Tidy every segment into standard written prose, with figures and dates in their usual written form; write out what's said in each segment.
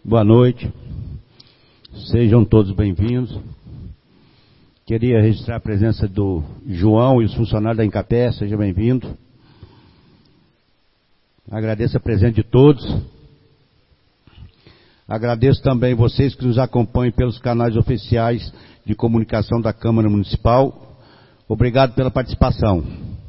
Boa noite, sejam todos bem-vindos. Queria registrar a presença do João e os funcionários da Incapé, seja bem-vindo. Agradeço a presença de todos. Agradeço também vocês que nos acompanham pelos canais oficiais de comunicação da Câmara Municipal. Obrigado pela participação.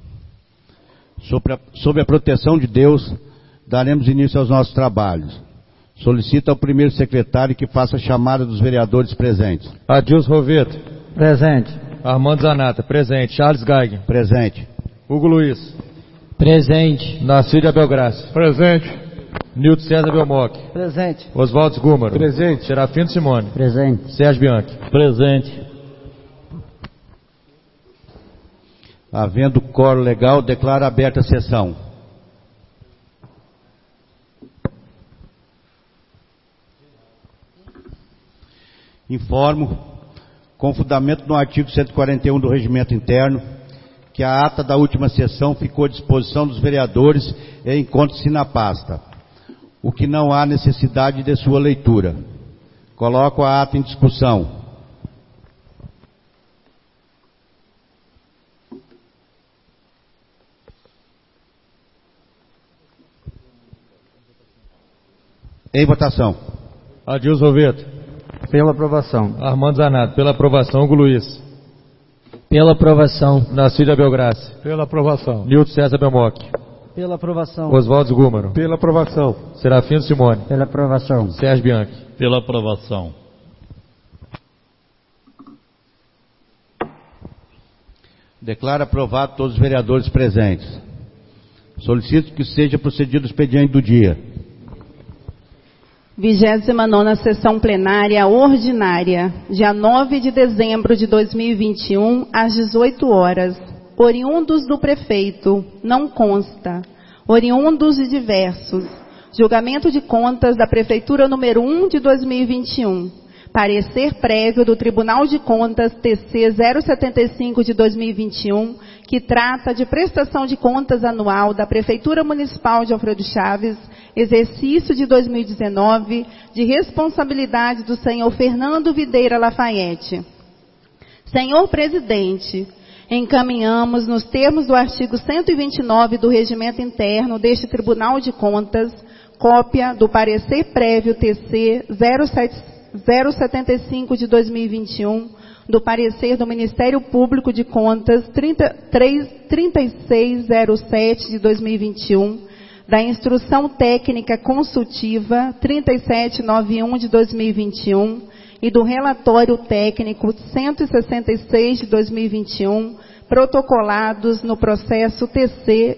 Sob a proteção de Deus, daremos início aos nossos trabalhos. Solicito ao primeiro secretário que faça a chamada dos vereadores presentes. Adilson Roveto. Presente. Armando Zanata. Presente. Charles Geiger. Presente. Hugo Luiz. Presente. Narcídio Abel Graça. Presente. Nilton César Belmoc. Presente. Oswaldo Gúmaro. Presente. Serafino Simone. Presente. Sérgio Bianchi. Presente. Havendo quórum legal, declaro aberta a sessão. Informo, com fundamento no artigo 141 do Regimento Interno, que a ata da última sessão ficou à disposição dos vereadores e encontra-se na pasta, o que não há necessidade de sua leitura. Coloco a ata em discussão. Em votação. Adilson Roveto. Pela aprovação. Armando Zanata. Pela aprovação. Hugo Luiz. Pela aprovação. Narcídio Abel Graça. Pela aprovação. Nilton César Belmoc. Pela aprovação. Oswaldo Gúmaro. Pela aprovação. Serafino Simone. Pela aprovação. Sérgio Bianchi. Pela aprovação. Declaro aprovado todos os vereadores presentes. Solicito que seja procedido o expediente do dia. 29ª sessão plenária ordinária, dia 9 de dezembro de 2021, às 18 horas. Oriundos do prefeito, não consta. Oriundos de diversos. Julgamento de contas da Prefeitura número 1 de 2021. Parecer prévio do Tribunal de Contas TC 075 de 2021, que trata de prestação de contas anual da Prefeitura Municipal de Alfredo Chaves, exercício de 2019, de responsabilidade do senhor Fernando Videira Lafayette. Senhor Presidente, encaminhamos nos termos do artigo 129 do Regimento Interno deste Tribunal de Contas, cópia do parecer prévio TC 075 de 2021, do parecer do Ministério Público de Contas 3607 de 2021, da Instrução Técnica Consultiva 3791 de 2021 e do Relatório Técnico 166 de 2021, protocolados no processo TC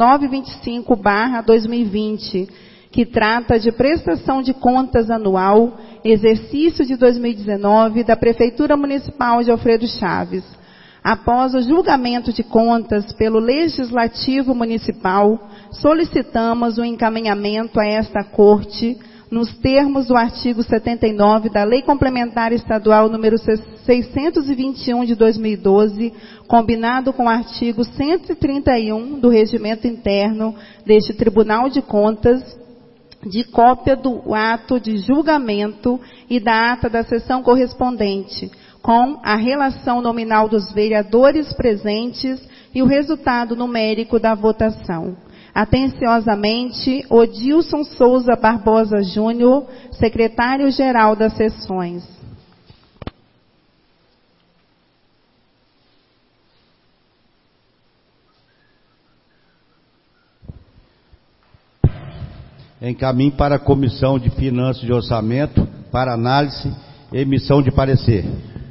2925/2020, que trata de prestação de contas anual, exercício de 2019 da Prefeitura Municipal de Alfredo Chaves. Após o julgamento de contas pelo Legislativo Municipal, solicitamos o encaminhamento a esta Corte, nos termos do artigo 79 da Lei Complementar Estadual número 621 de 2012, combinado com o artigo 131 do Regimento Interno deste Tribunal de Contas, de cópia do ato de julgamento e da ata da sessão correspondente, com a relação nominal dos vereadores presentes e o resultado numérico da votação. Atenciosamente, Odilson Souza Barbosa Júnior, secretário-geral das sessões. Encaminhe para a Comissão de Finanças e Orçamento para análise e emissão de parecer.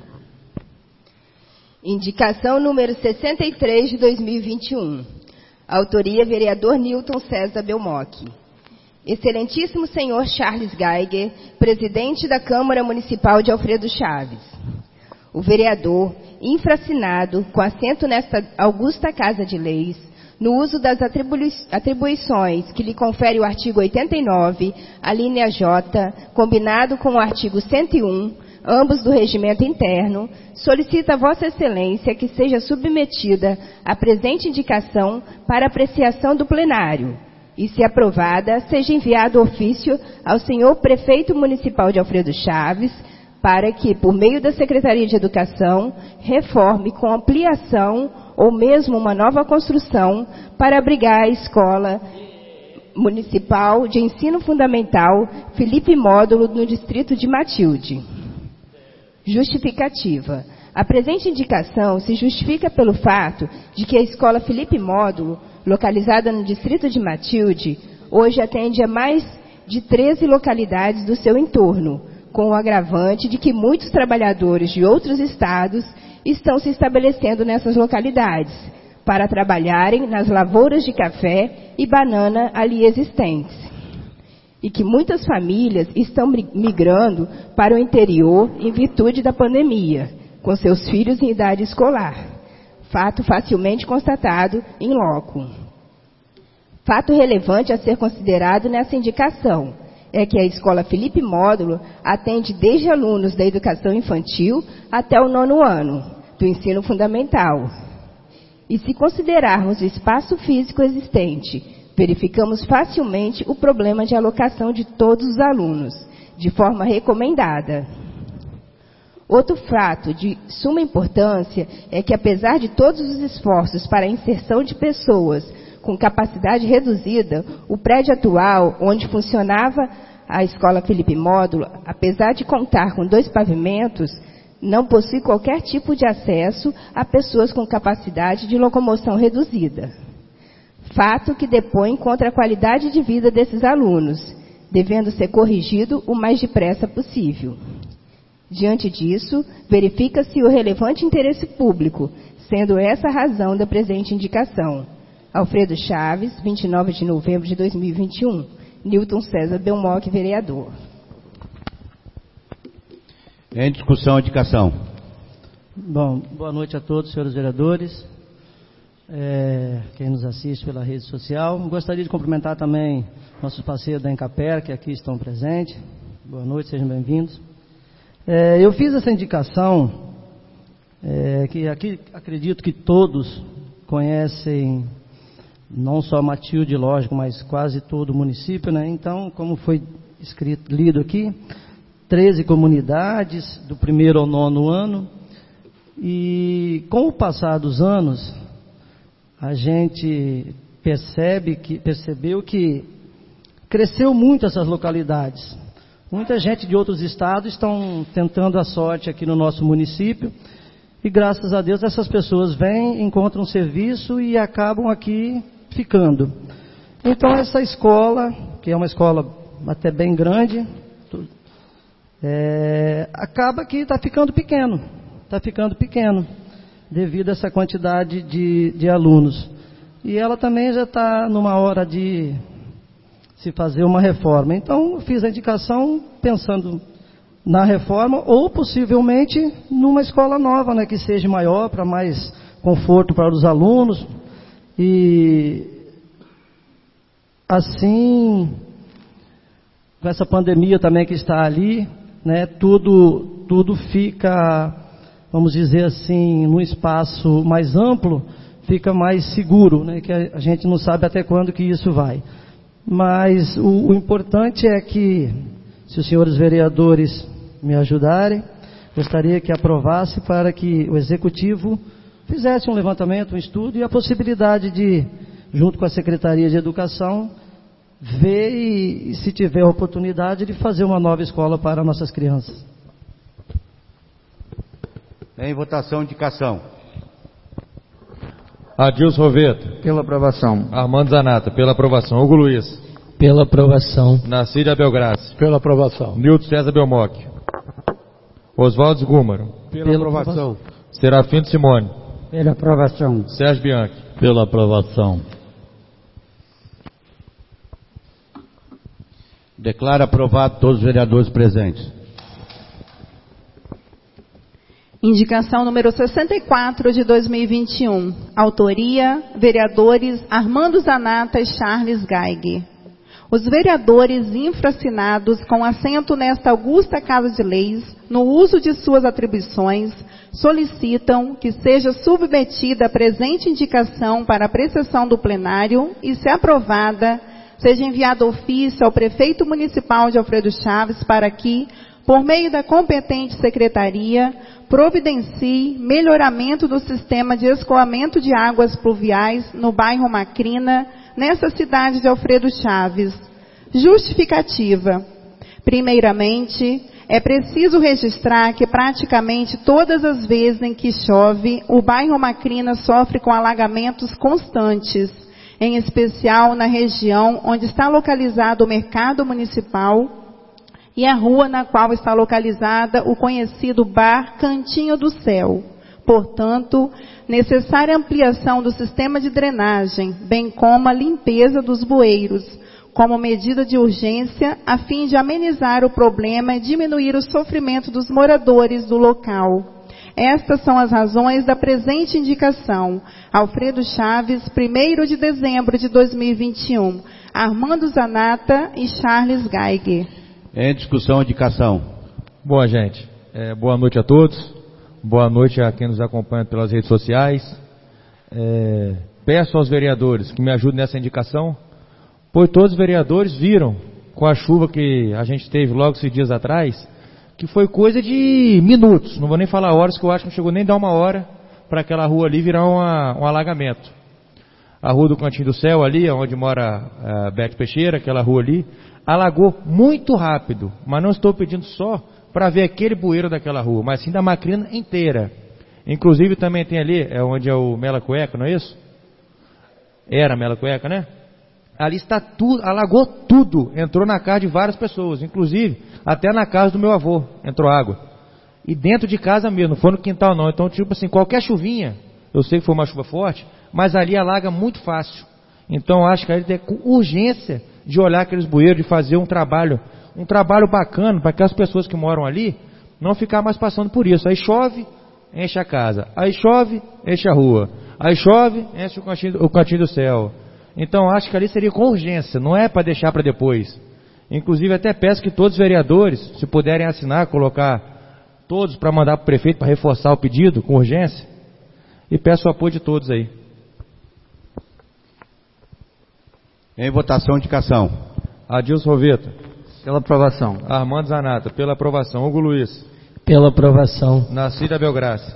Indicação número 63 de 2021. Autoria, vereador Nilton César Belmoc. Excelentíssimo senhor Charles Geiger, presidente da Câmara Municipal de Alfredo Chaves. O vereador, infracinado, com assento nesta augusta Casa de Leis, no uso das atribuições que lhe confere o artigo 89, a linha J, combinado com o artigo 101, ambos do Regimento Interno, solicita a Vossa Excelência que seja submetida a presente indicação para apreciação do plenário, e, se aprovada, seja enviado ofício ao senhor Prefeito Municipal de Alfredo Chaves, para que, por meio da Secretaria de Educação, reforme com ampliação ou mesmo uma nova construção para abrigar a Escola Municipal de Ensino Fundamental Felipe Módulo no distrito de Matilde. Justificativa. A presente indicação se justifica pelo fato de que a Escola Felipe Módulo, localizada no distrito de Matilde, hoje atende a mais de 13 localidades do seu entorno, com o agravante de que muitos trabalhadores de outros estados estão se estabelecendo nessas localidades, para trabalharem nas lavouras de café e banana ali existentes. E que muitas famílias estão migrando para o interior em virtude da pandemia, com seus filhos em idade escolar. Fato facilmente constatado em loco. Fato relevante a ser considerado nessa indicação é que a Escola Felipe Módulo atende desde alunos da educação infantil até o 9º ano do ensino fundamental. E se considerarmos o espaço físico existente, verificamos facilmente o problema de alocação de todos os alunos, de forma recomendada. Outro fato de suma importância é que, apesar de todos os esforços para a inserção de pessoas com capacidade reduzida, o prédio atual, onde funcionava a Escola Felipe Módulo, apesar de contar com 2 pavimentos, não possui qualquer tipo de acesso a pessoas com capacidade de locomoção reduzida. Fato que depõe contra a qualidade de vida desses alunos, devendo ser corrigido o mais depressa possível. Diante disso, verifica-se o relevante interesse público, sendo essa a razão da presente indicação. Alfredo Chaves, 29 de novembro de 2021. Newton César Belmoc, vereador. Em discussão, a indicação. Bom, boa noite a todos, senhores vereadores, quem nos assiste pela rede social. Gostaria de cumprimentar também nossos parceiros da Encaper, que aqui estão presentes. Boa noite, sejam bem-vindos. Eu fiz essa indicação, que aqui acredito que todos conhecem, não só Matilde, lógico, mas quase todo o município, né? Então, como foi lido aqui, 13 comunidades, do 1º ao 9º ano, e com o passar dos anos, a gente percebeu que cresceu muito essas localidades. Muita gente de outros estados estão tentando a sorte aqui no nosso município, e graças a Deus essas pessoas vêm, encontram serviço e acabam aqui ficando. Então essa escola, que é uma escola até bem grande, acaba que está ficando pequeno, devido a essa quantidade de alunos. E ela também já está numa hora de se fazer uma reforma. Então, eu fiz a indicação pensando na reforma ou, possivelmente, numa escola nova, né, que seja maior, para mais conforto para os alunos. E, assim, com essa pandemia também que está ali, né, tudo fica, vamos dizer assim, num espaço mais amplo, fica mais seguro, né, que a gente não sabe até quando que isso vai. Mas o importante é que, se os senhores vereadores me ajudarem, gostaria que aprovasse para que o Executivo fizesse um levantamento, um estudo e a possibilidade de, junto com a Secretaria de Educação, ver e se tiver a oportunidade, de fazer uma nova escola para nossas crianças. Em votação, indicação. Adilson Roveto. Pela aprovação. Armando Zanata. Pela aprovação. Hugo Luiz. Pela aprovação. Nacília Belgrace. Pela aprovação. Nilton César Belmoc. Oswaldo Gúmaro. Pela aprovação. Serafino Simone. Pela aprovação. Sérgio Bianchi. Pela aprovação. Declaro aprovado todos os vereadores presentes. Indicação número 64 de 2021. Autoria, vereadores Armando Zanata e Charles Geiger. Os vereadores infracinados com assento nesta augusta Casa de Leis, no uso de suas atribuições, solicitam que seja submetida a presente indicação para apreciação do plenário e, se aprovada, seja enviado ofício ao prefeito municipal de Alfredo Chaves para que, por meio da competente secretaria, providencie melhoramento do sistema de escoamento de águas pluviais no bairro Macrina, nessa cidade de Alfredo Chaves. Justificativa. Primeiramente, é preciso registrar que praticamente todas as vezes em que chove, o bairro Macrina sofre com alagamentos constantes, em especial na região onde está localizado o mercado municipal e a rua na qual está localizada o conhecido bar Cantinho do Céu. Portanto, necessária ampliação do sistema de drenagem, bem como a limpeza dos bueiros, como medida de urgência, a fim de amenizar o problema e diminuir o sofrimento dos moradores do local. Estas são as razões da presente indicação. Alfredo Chaves, 1º de dezembro de 2021. Armando Zanata e Charles Geiger. Em discussão, indicação. Boa, gente. Boa noite a todos. Boa noite a quem nos acompanha pelas redes sociais. Peço aos vereadores que me ajudem nessa indicação, pois todos os vereadores viram, com a chuva que a gente teve logo esses dias atrás, que foi coisa de minutos, não vou nem falar horas, que eu acho que não chegou nem a dar uma hora para aquela rua ali virar um alagamento. A rua do Cantinho do Céu ali, onde mora a Bete Peixeira, aquela rua ali, alagou muito rápido, mas não estou pedindo só para ver aquele bueiro daquela rua, mas sim da Macrina inteira. Inclusive também tem ali, onde é o Mela Cueca, não é isso? Era Mela Cueca, né? Ali está tudo, alagou tudo, entrou na casa de várias pessoas, inclusive até na casa do meu avô entrou água. E dentro de casa mesmo, não foi no quintal não. Então, tipo assim, qualquer chuvinha, eu sei que foi uma chuva forte, mas ali alaga muito fácil. Então, acho que a gente tem urgência de olhar aqueles bueiros, de fazer um trabalho bacana para que as pessoas que moram ali não ficar mais passando por isso. Aí chove, enche a casa. Aí chove, enche a rua. Aí chove, enche o Cantinho do Céu. Então, acho que ali seria com urgência, não é para deixar para depois. Inclusive, até peço que todos os vereadores, se puderem assinar, colocar todos para mandar para o prefeito, para reforçar o pedido com urgência. E peço o apoio de todos aí. Em votação, indicação. Adilson Roveta. Pela aprovação. Armando Zanata. Pela aprovação. Hugo Luiz. Pela aprovação. Nacida Belgrace.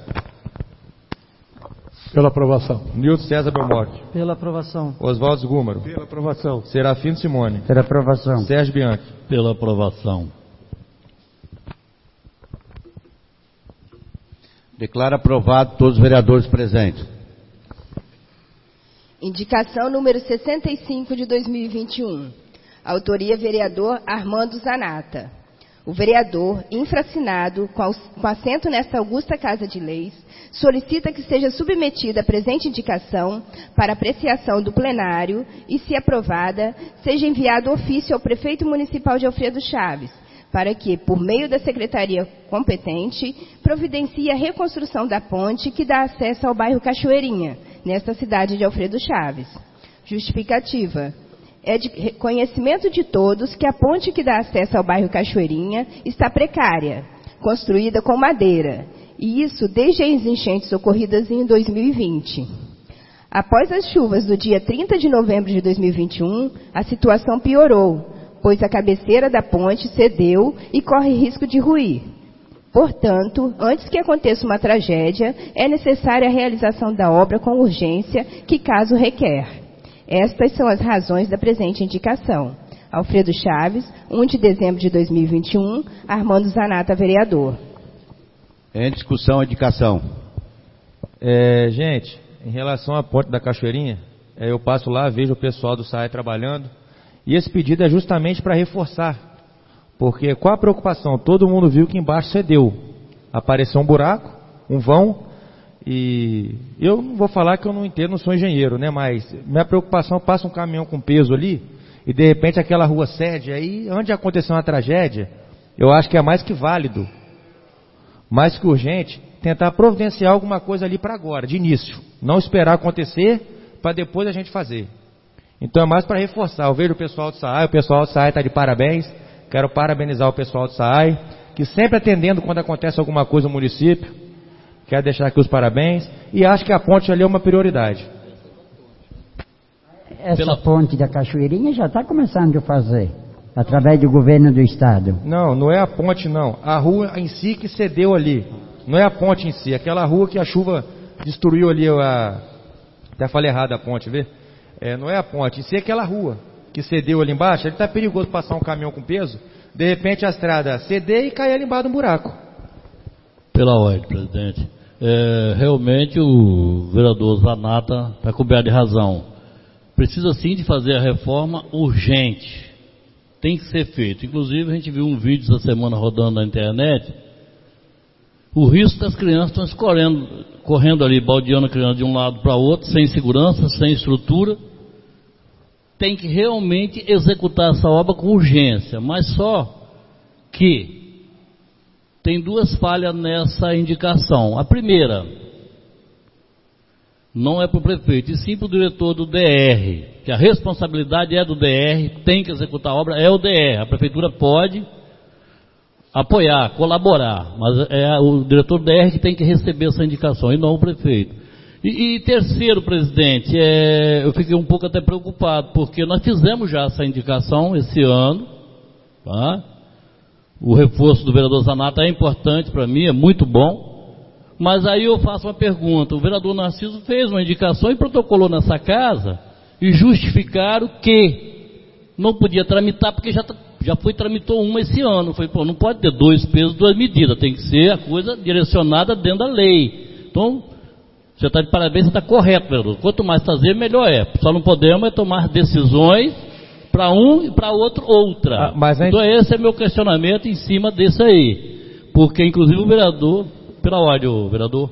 Pela aprovação. Nilton César Belmonte. Pela aprovação. Oswaldo Gúmaro. Pela aprovação. Serafino Simone. Pela aprovação. Sérgio Bianchi. Pela aprovação. Declaro aprovado todos os vereadores presentes. Indicação número 65 de 2021. Autoria vereador Armando Zanata. O vereador, infracinado, com assento nesta augusta Casa de Leis, solicita que seja submetida a presente indicação para apreciação do plenário e, se aprovada, seja enviado ofício ao prefeito municipal de Alfredo Chaves, para que, por meio da secretaria competente, providencie a reconstrução da ponte que dá acesso ao bairro Cachoeirinha, nesta cidade de Alfredo Chaves. Justificativa. É de conhecimento de todos que a ponte que dá acesso ao bairro Cachoeirinha está precária, construída com madeira, e isso desde as enchentes ocorridas em 2020. Após as chuvas do dia 30 de novembro de 2021, a situação piorou, pois a cabeceira da ponte cedeu e corre risco de ruir. Portanto, antes que aconteça uma tragédia, é necessária a realização da obra com urgência que caso requer. Estas são as razões da presente indicação. Alfredo Chaves, 1 de dezembro de 2021, Armando Zanata, vereador. Em discussão, indicação. Gente, em relação à ponte da Cachoeirinha, eu passo lá, vejo o pessoal do SAE trabalhando, e esse pedido é justamente para reforçar, porque qual a preocupação? Todo mundo viu que embaixo cedeu, apareceu um buraco, um vão, e eu não vou falar que eu não entendo, não sou engenheiro, né? Mas minha preocupação, passa um caminhão com peso ali, e de repente aquela rua cede, aí antes de acontecer uma tragédia, eu acho que é mais que válido, mais que urgente, tentar providenciar alguma coisa ali para agora, de início. Não esperar acontecer, para depois a gente fazer. Então é mais para reforçar. Eu vejo o pessoal do SAAI, o pessoal do SAAI está de parabéns, quero parabenizar o pessoal do SAAI, que sempre atendendo quando acontece alguma coisa no município. Quero deixar aqui os parabéns, e acho que a ponte ali é uma prioridade. Essa ponte da Cachoeirinha já está começando a fazer, através do governo do estado. Não, não é a ponte não. A rua em si que cedeu ali. Não é a ponte em si. Aquela rua que a chuva destruiu ali até falei errado a ponte, vê? Não é a ponte. Em si é aquela rua que cedeu ali embaixo. Ele está perigoso passar um caminhão com peso. De repente a estrada ceder e cair ali embaixo do buraco. Pela ordem, presidente. Realmente o vereador Zanata está coberto de razão. Precisa sim de fazer a reforma urgente. Tem que ser feito. Inclusive a gente viu um vídeo essa semana rodando na internet. O risco das crianças estão correndo ali, baldeando a criança de um lado para o outro, sem segurança, sem estrutura. Tem que realmente executar essa obra com urgência, mas só que tem duas falhas nessa indicação. A primeira, não é para o prefeito, e sim para o diretor do DR, que a responsabilidade é do DR, tem que executar a obra, é o DR. A prefeitura pode apoiar, colaborar, mas é o diretor do DR que tem que receber essa indicação, e não o prefeito. E terceiro, presidente, eu fiquei um pouco até preocupado, porque nós fizemos já essa indicação esse ano, tá? O reforço do vereador Zanata é importante para mim, é muito bom, mas aí eu faço uma pergunta. O vereador Narciso fez uma indicação e protocolou nessa casa, e justificaram que não podia tramitar, porque tramitou uma esse ano. Foi, não pode ter 2 pesos, 2 medidas, tem que ser a coisa direcionada dentro da lei. Então, você está de parabéns, você está correto, vereador. Quanto mais fazer, melhor é. Só não podemos tomar decisões para um e para outro outra. Então esse é meu questionamento em cima desse aí. Porque inclusive o vereador, pela ordem, o vereador,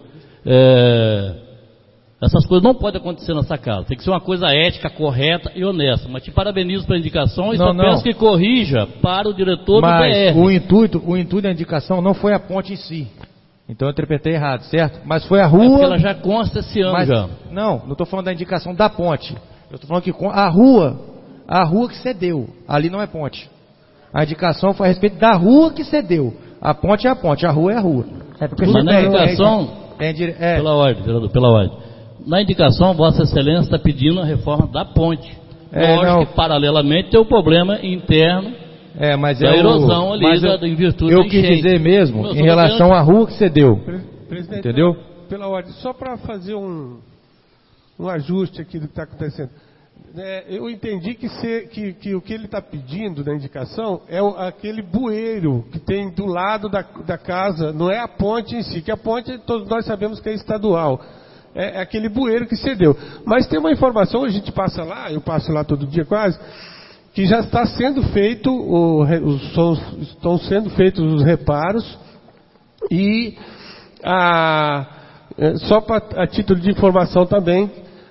essas coisas não podem acontecer nessa casa. Tem que ser uma coisa ética, correta e honesta. Mas te parabenizo pela indicação e só peço que corrija para o diretor do DR. O intuito da indicação não foi a ponte em si. Então eu interpretei errado, certo? Mas foi a rua... porque ela já consta esse ano já. Não estou falando da indicação da ponte. Eu estou falando que a rua que cedeu, ali não é ponte. A indicação foi a respeito da rua que cedeu. A ponte é a ponte, a rua é a rua. Mas na indicação, pela ordem, vereador, pela ordem. Na indicação, Vossa Excelência está pedindo a reforma da ponte. Lógico que paralelamente tem o problema interno. Mas da erosão ali, em virtude eu quis dizer mesmo, em relação à rua que cedeu. Presidente, entendeu? Pela ordem, só para fazer um ajuste aqui do que está acontecendo. Eu entendi que o que ele está pedindo na indicação é aquele bueiro que tem do lado da casa, não é a ponte em si, que a ponte todos nós sabemos que é estadual. É aquele bueiro que cedeu. Mas tem uma informação, a gente passa lá, eu passo lá todo dia quase, que já está sendo feito, estão sendo feitos os reparos e só a título de informação também,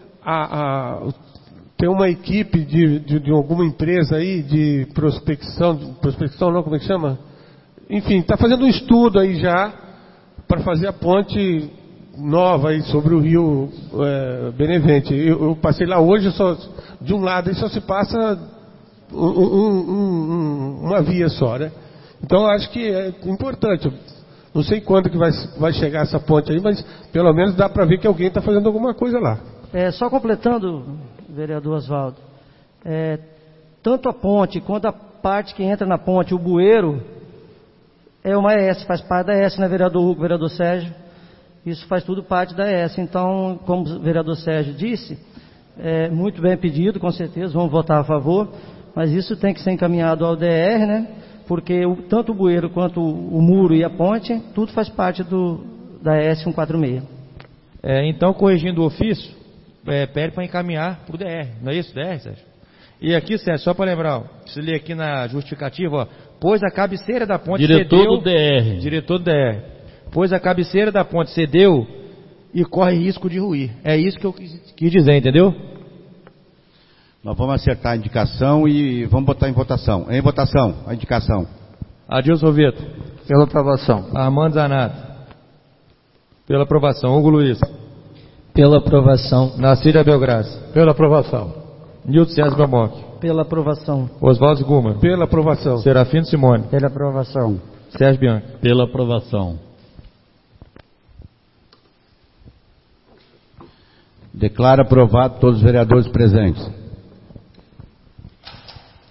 tem uma equipe de alguma empresa aí de prospecção não, como é que chama? Enfim, está fazendo um estudo aí já para fazer a ponte nova aí sobre o rio Benevente. Eu passei lá hoje, de um lado aí só se passa uma via só, né? Então acho que é importante. Não sei quando que vai chegar essa ponte aí, mas pelo menos dá para ver que alguém está fazendo alguma coisa lá. Só completando, vereador Oswaldo, tanto a ponte quanto a parte que entra na ponte, o bueiro, é uma ES, faz parte da ES, né, vereador Hugo, vereador Sérgio? Isso faz tudo parte da ES. Então, como o vereador Sérgio disse, muito bem pedido, com certeza, vamos votar a favor, mas isso tem que ser encaminhado ao DR, né? Porque tanto o bueiro quanto o muro e a ponte, tudo faz parte da ES 146. Então, corrigindo o ofício, pede para encaminhar para o DR, não é isso, DR, Sérgio? E aqui, Sérgio, só para lembrar, se ler aqui na justificativa, pois a cabeceira da ponte diretor do DR. Diretor do DR. Pois a cabeceira da ponte cedeu e corre risco de ruir. É isso que eu quis dizer, entendeu? Nós vamos acertar a indicação e vamos botar em votação. Em votação, a indicação. Adilson Vitor. Pela aprovação. Armando Zanata. Pela aprovação. Hugo Luiz. Pela aprovação. Nacília Belgraça. Pela aprovação. Nilton César Belmoc. Pela aprovação. Oswaldo Guma. Pela aprovação. Serafino Simone. Pela aprovação. Sérgio Bianchi. Pela aprovação. Declaro aprovado todos os vereadores presentes.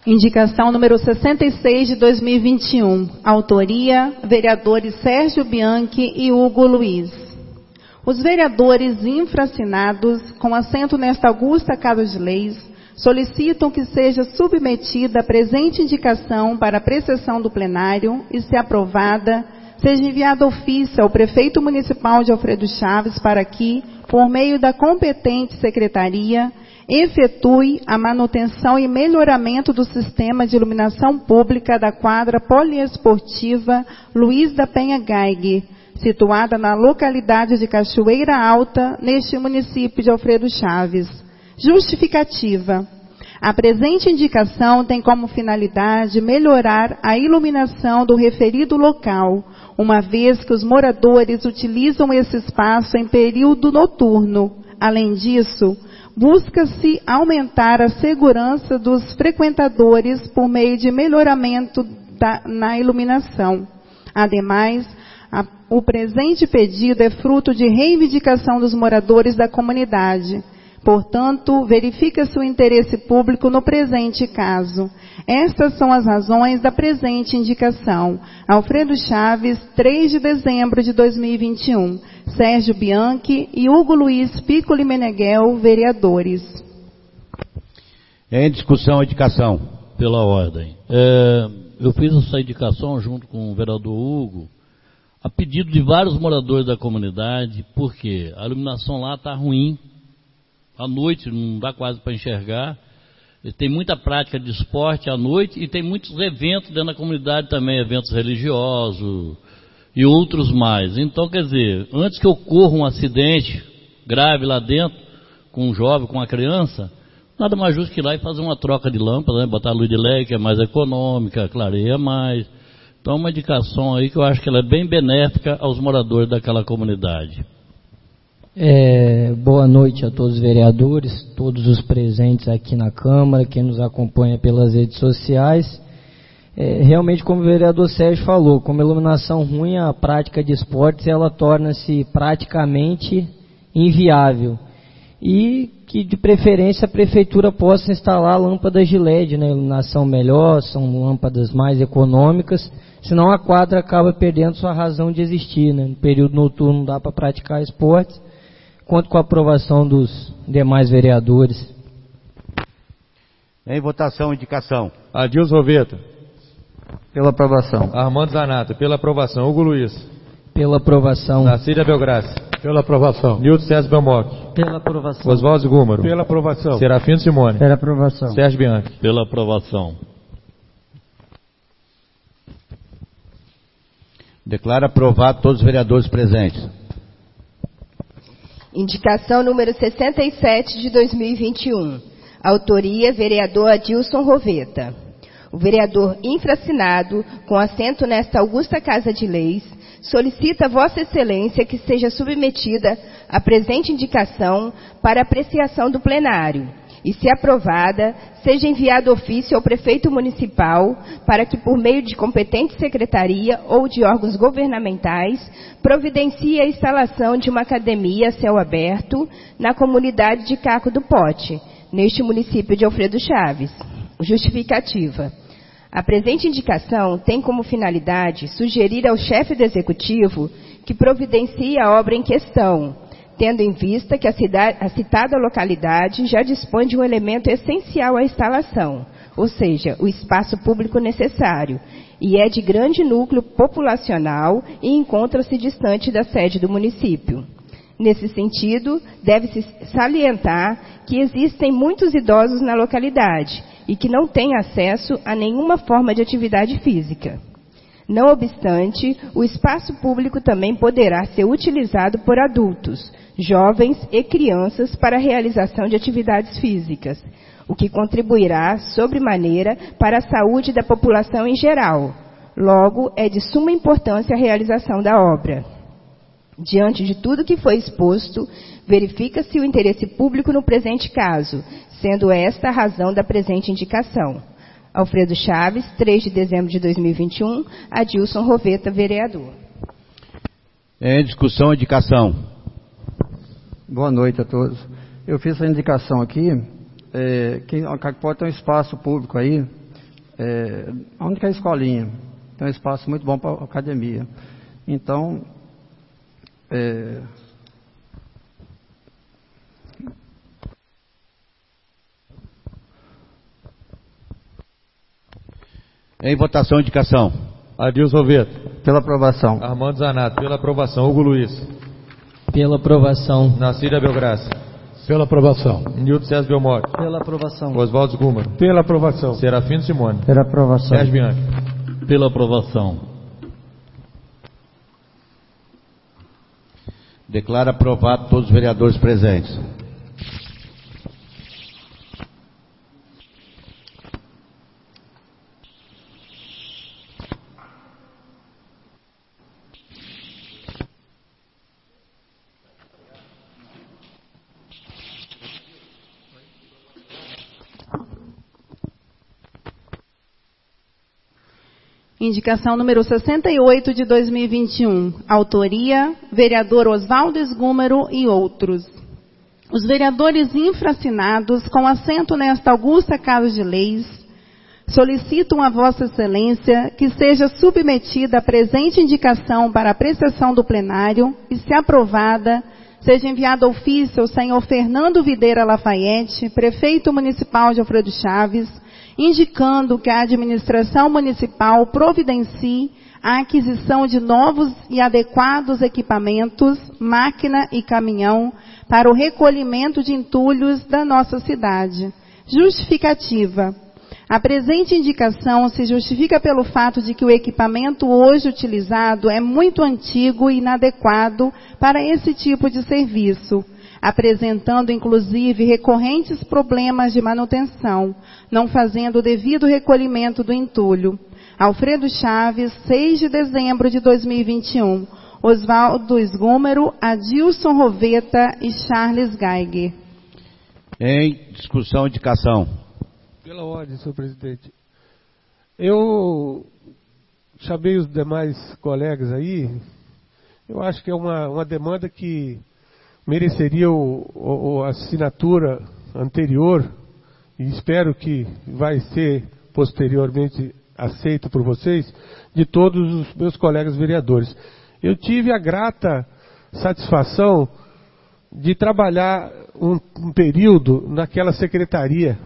Indicação número 66 de 2021. Autoria, vereadores Sérgio Bianchi e Hugo Luiz. Os vereadores infracinados, com assento nesta augusta Casa de Leis, solicitam que seja submetida a presente indicação para apreciação do plenário e, se aprovada, seja enviado ofício ao prefeito municipal de Alfredo Chaves para que, por meio da competente secretaria, efetue a manutenção e melhoramento do sistema de iluminação pública da quadra poliesportiva Luiz da Penha Geiger, situada na localidade de Cachoeira Alta, neste município de Alfredo Chaves. Justificativa. A presente indicação tem como finalidade melhorar a iluminação do referido local, uma vez que os moradores utilizam esse espaço em período noturno. Além disso, busca-se aumentar a segurança dos frequentadores por meio de melhoramento na iluminação. Ademais, o presente pedido é fruto de reivindicação dos moradores da comunidade. Portanto, verifica-se o interesse público no presente caso. Estas são as razões da presente indicação. Alfredo Chaves, 3 de dezembro de 2021. Sérgio Bianchi e Hugo Luiz Piccoli Meneghel, vereadores. Em discussão, indicação. Pela ordem. Eu fiz essa indicação junto com o vereador Hugo, a pedido de vários moradores da comunidade, porque a iluminação lá está ruim. À noite não dá quase para enxergar. Tem muita prática de esporte à noite e tem muitos eventos dentro da comunidade também, eventos religiosos e outros mais. Então, quer dizer, antes que ocorra um acidente grave lá dentro, com um jovem, com uma criança, nada mais justo que ir lá e fazer uma troca de lâmpada, né? Botar a luz de LED, que é mais econômica, clareia mais. Então, uma indicação aí que eu acho que ela é bem benéfica aos moradores daquela comunidade. Boa noite a todos os vereadores, todos os presentes aqui na Câmara, quem nos acompanha pelas redes sociais. Realmente, como o vereador Sérgio falou, com a iluminação ruim, a prática de esportes ela torna-se praticamente inviável. E que, de preferência, a prefeitura possa instalar lâmpadas de LED, né, iluminação melhor, são lâmpadas mais econômicas, senão a quadra acaba perdendo sua razão de existir, né? No período noturno não dá para praticar esportes. Conto com a aprovação dos demais vereadores. Em votação, indicação. Adilson Roveta. Pela aprovação. Armando Zanata. Pela aprovação. Hugo Luiz. Pela aprovação. Narcília Belgrassi. Pela aprovação. Nilton César Belmoc. Pela aprovação. Oswaldo Gúmaro. Pela aprovação. Serafino Simone. Pela aprovação. Sérgio Bianchi. Pela aprovação. Declaro aprovado todos os vereadores presentes. Indicação número 67 de 2021. Autoria, vereador Adilson Roveta. O vereador infracinado, com assento nesta augusta Casa de Leis, solicita a Vossa Excelência que seja submetida a presente indicação para apreciação do plenário e, se aprovada, seja enviado ofício ao prefeito municipal para que, por meio de competente secretaria ou de órgãos governamentais, providencie a instalação de uma academia a céu aberto na comunidade de Caco do Pote, neste município de Alfredo Chaves. Justificativa. A presente indicação tem como finalidade sugerir ao chefe do executivo que providencie a obra em questão, tendo em vista que a citada localidade já dispõe de um elemento essencial à instalação, ou seja, o espaço público necessário, e é de grande núcleo populacional e encontra-se distante da sede do município. Nesse sentido, deve-se salientar que existem muitos idosos na localidade e que não têm acesso a nenhuma forma de atividade física. Não obstante, o espaço público também poderá ser utilizado por adultos, jovens e crianças para a realização de atividades físicas, o que contribuirá sobremaneira para a saúde da população em geral. Logo, é de suma importância a realização da obra. Diante de tudo que foi exposto, verifica-se o interesse público no presente caso, sendo esta a razão da presente indicação. Alfredo Chaves, 3 de dezembro de 2021, Adilson Roveta, vereador. Em discussão, indicação. Boa noite a todos. Eu fiz essa indicação aqui, que pode ter um espaço público aí, onde que é a escolinha? Tem um espaço muito bom para academia. Então, Em votação, indicação. Adilson Veto. Pela aprovação. Armando Zanato. Pela aprovação. Hugo Luiz. Pela aprovação. Nacida Belgraça. Pela aprovação. Nilton César Belmonte. Pela aprovação. Oswaldo Gúmaro. Pela aprovação. Serafino Simone. Pela aprovação. Sérgio Bianchi. Pela aprovação. Declaro aprovado todos os vereadores presentes. Indicação número 68 de 2021. Autoria, vereador Oswaldo Esgúmero e outros. Os vereadores infracinados, com assento nesta augusta Casa de Leis, solicitam a Vossa Excelência que seja submetida a presente indicação para apreciação do plenário e, se aprovada, seja enviado ofício ao senhor Fernando Videira Lafayette, prefeito municipal de Alfredo Chaves, indicando que a administração municipal providencie a aquisição de novos e adequados equipamentos, máquina e caminhão para o recolhimento de entulhos da nossa cidade. Justificativa. A presente indicação se justifica pelo fato de que o equipamento hoje utilizado é muito antigo e inadequado para esse tipo de serviço, apresentando inclusive recorrentes problemas de manutenção, não fazendo o devido recolhimento do entulho. Alfredo Chaves, 6 de dezembro de 2021. Oswaldo Esgúmero, Adilson Roveta e Charles Geiger. Em discussão, indicação. Pela ordem, senhor presidente. Eu chamei os demais colegas aí. Eu acho que é uma demanda que mereceria a assinatura anterior, e espero que vai ser posteriormente aceito por vocês, de todos os meus colegas vereadores. Eu tive a grata satisfação de trabalhar um período naquela secretaria.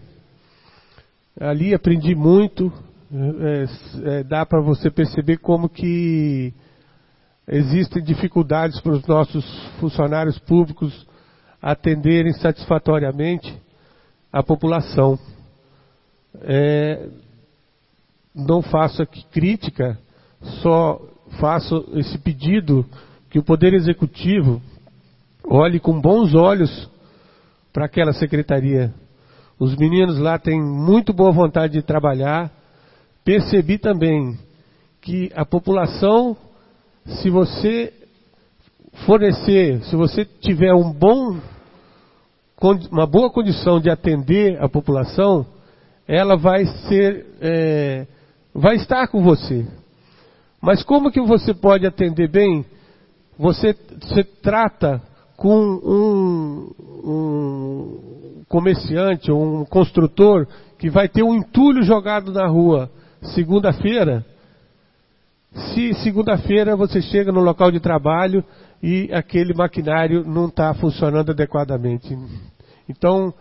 Ali aprendi muito, dá para você perceber como que existem dificuldades para os nossos funcionários públicos atenderem satisfatoriamente a população. Não faço aqui crítica, só faço esse pedido que o Poder Executivo olhe com bons olhos para aquela secretaria. Os meninos lá têm muito boa vontade de trabalhar. Percebi também que a população, se você fornecer, se você tiver uma boa condição de atender a população, ela vai estar com você. Mas como que você pode atender bem? Você trata com um comerciante ou um construtor que vai ter um entulho jogado na rua segunda-feira. Se segunda-feira você chega no local de trabalho e aquele maquinário não está funcionando adequadamente. Então,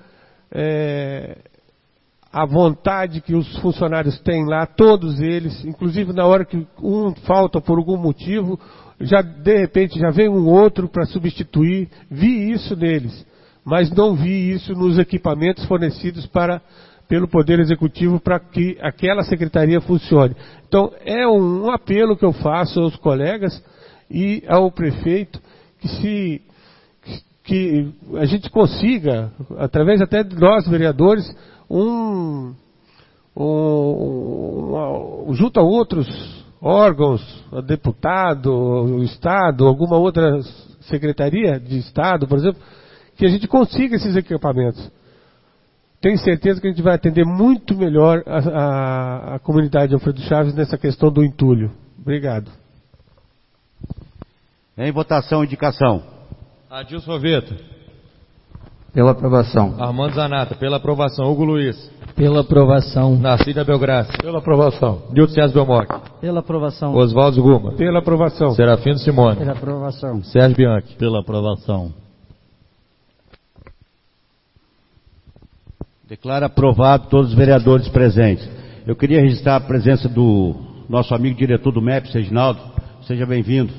a vontade que os funcionários têm lá, todos eles, inclusive na hora que um falta por algum motivo, de repente já vem um outro para substituir. Vi isso neles, mas não vi isso nos equipamentos fornecidos pelo Poder Executivo para que aquela secretaria funcione. Então, é um apelo que eu faço aos colegas e ao prefeito que a gente consiga, através até de nós vereadores, junto a outros órgãos, a deputado, o Estado, alguma outra secretaria de Estado, por exemplo, que a gente consiga esses equipamentos. Tenho certeza que a gente vai atender muito melhor a comunidade de Alfredo Chaves nessa questão do entulho. Obrigado. Em votação, indicação. Adilson Veto. Pela aprovação. Armando Zanata, pela aprovação. Hugo Luiz. Pela aprovação. Narcida Belgrassi. Pela aprovação. Nilton César Belmoc. Pela aprovação. Oswaldo Guma. Pela aprovação. Serafino Simone. Pela aprovação. Sérgio Bianchi. Pela aprovação. Declaro aprovado todos os vereadores presentes. Eu queria registrar a presença do nosso amigo diretor do MEP, Reginaldo. Seja bem-vindo.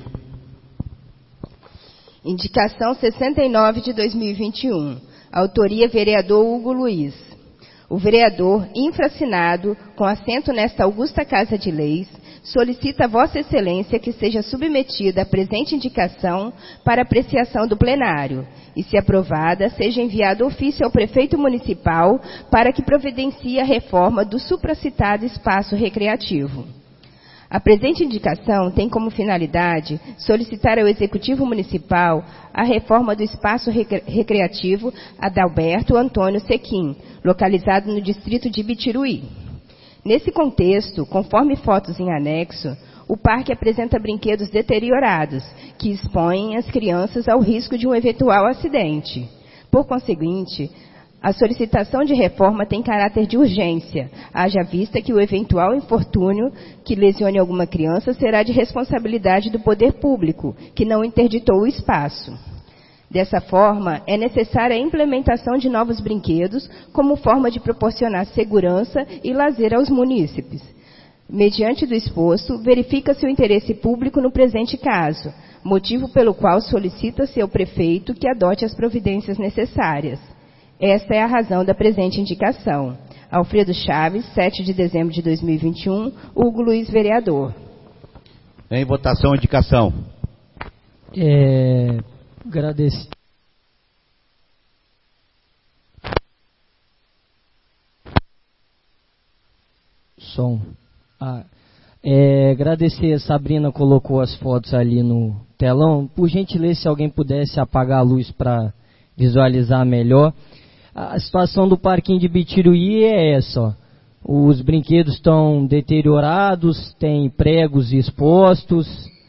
Indicação 69 de 2021. Autoria vereador Hugo Luiz. O vereador, infraassinado, com assento nesta augusta Casa de Leis, solicita a Vossa Excelência que seja submetida a presente indicação para apreciação do plenário e, se aprovada, seja enviado ofício ao prefeito municipal para que providencie a reforma do supracitado espaço recreativo. A presente indicação tem como finalidade solicitar ao Executivo Municipal a reforma do espaço recreativo Adalberto Antônio Sequim, localizado no distrito de Bitiruí. Nesse contexto, conforme fotos em anexo, o parque apresenta brinquedos deteriorados, que expõem as crianças ao risco de um eventual acidente. Por conseguinte, a solicitação de reforma tem caráter de urgência, haja vista que o eventual infortúnio que lesione alguma criança será de responsabilidade do poder público, que não interditou o espaço. Dessa forma, é necessária a implementação de novos brinquedos como forma de proporcionar segurança e lazer aos munícipes. Mediante do exposto, verifica-se o interesse público no presente caso, motivo pelo qual solicita-se ao prefeito que adote as providências necessárias. Esta é a razão da presente indicação. Alfredo Chaves, 7 de dezembro de 2021, Hugo Luiz, vereador. Em votação, a indicação. Agradecer. Agradecer, a Sabrina colocou as fotos ali no telão. Por gentileza, se alguém pudesse apagar a luz para visualizar melhor. A situação do parquinho de Bitiruí é essa, ó. Os brinquedos estão deteriorados, tem pregos expostos,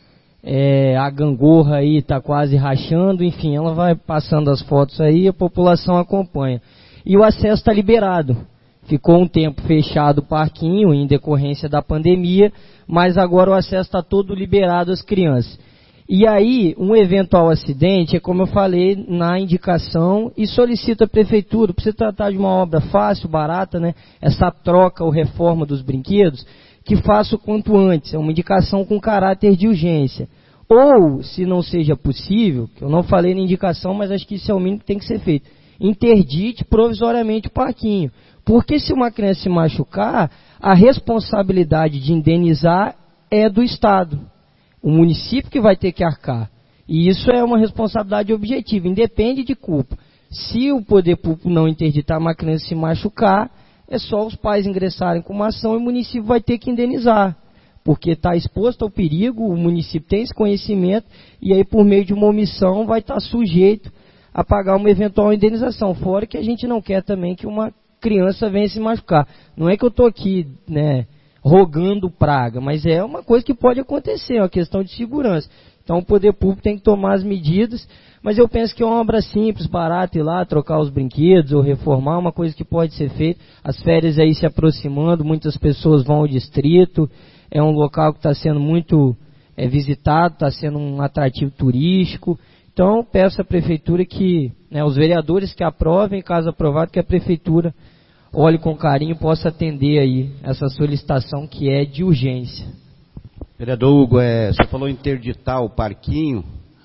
a gangorra aí está quase rachando, enfim, ela vai passando as fotos aí, a população acompanha. E o acesso está liberado. Ficou um tempo fechado o parquinho em decorrência da pandemia, mas agora o acesso está todo liberado às crianças. E aí, um eventual acidente, é como eu falei na indicação, e solicita a prefeitura, para se tratar de uma obra fácil, barata, né, essa troca ou reforma dos brinquedos, que faça o quanto antes, é uma indicação com caráter de urgência. Ou, se não seja possível, que eu não falei na indicação, mas acho que isso é o mínimo que tem que ser feito, interdite provisoriamente o parquinho. Porque se uma criança se machucar, a responsabilidade de indenizar é do Estado. O município que vai ter que arcar. E isso é uma responsabilidade objetiva, independe de culpa. Se o poder público não interditar uma criança se machucar, é só os pais ingressarem com uma ação e o município vai ter que indenizar. Porque está exposto ao perigo, o município tem esse conhecimento, e aí por meio de uma omissão vai estar sujeito a pagar uma eventual indenização. Fora que a gente não quer também que uma criança venha se machucar. Não é que eu estou aqui, né, rogando praga, mas é uma coisa que pode acontecer, é uma questão de segurança. Então o poder público tem que tomar as medidas, mas eu penso que é uma obra simples, barata, ir lá, trocar os brinquedos ou reformar, uma coisa que pode ser feita. As férias aí se aproximando, muitas pessoas vão ao distrito, é um local que está sendo muito visitado, está sendo um atrativo turístico. Então peço à prefeitura que, né, os vereadores que aprovem, caso aprovado, que a prefeitura olhe com carinho, possa atender aí essa solicitação que é de urgência. Vereador Hugo, você falou interditar o parquinho,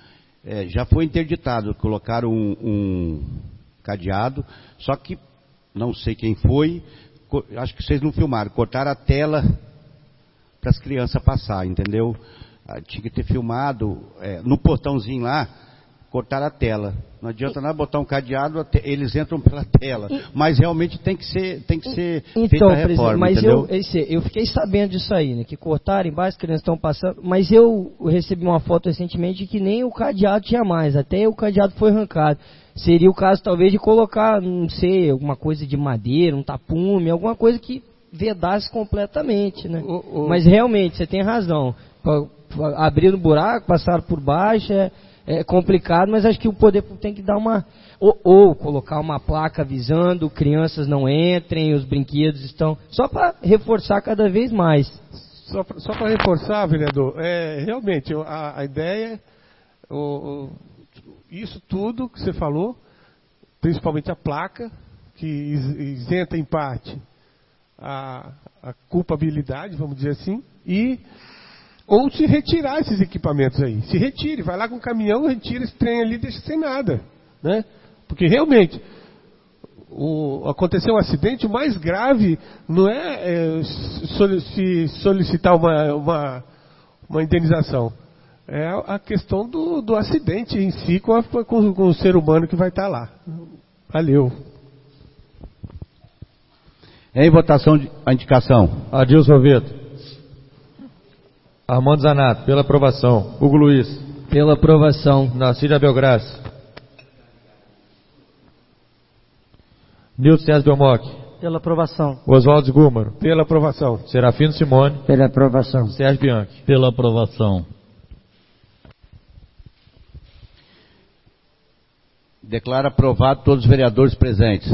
já foi interditado, colocaram um cadeado, só que não sei quem foi, acho que vocês não filmaram, cortaram a tela para as crianças passar, entendeu? Tinha que ter filmado, no portãozinho lá, cortar a tela. Não adianta nada botar um cadeado, eles entram pela tela. Mas realmente tem que ser feita a reforma, mas entendeu? eu fiquei sabendo disso aí, né? Que cortaram embaixo, as crianças estão passando. Mas eu recebi uma foto recentemente de que nem o cadeado tinha mais, até o cadeado foi arrancado. Seria o caso talvez de colocar, não sei, alguma coisa de madeira, um tapume, alguma coisa que vedasse completamente, né? Mas realmente, você tem razão. Abriram buraco, passaram por baixo, é complicado, mas acho que o poder público tem que dar uma... Ou colocar uma placa avisando, crianças não entrem, os brinquedos estão... Só para reforçar cada vez mais. Só para reforçar, vereador, realmente a ideia, isso tudo que você falou, principalmente a placa, que isenta em parte a culpabilidade, vamos dizer assim, ou se retirar esses equipamentos aí. Se retire, vai lá com o caminhão, retira esse trem ali e deixa sem nada, né? Porque realmente, aconteceu um acidente, o mais grave não é solicitar uma indenização. É a questão do acidente em si com o ser humano que vai estar lá. Valeu. Em votação, a indicação. Adilson Oviedo. Armando Zanato, pela aprovação. Hugo Luiz. Pela aprovação. Narcísio Abel Graça. Nilton César Belmoc. Pela aprovação. Oswaldo Gúmaro. Pela aprovação. Serafino Simone. Pela aprovação. Sérgio Bianchi. Pela aprovação. Declaro aprovado todos os vereadores presentes.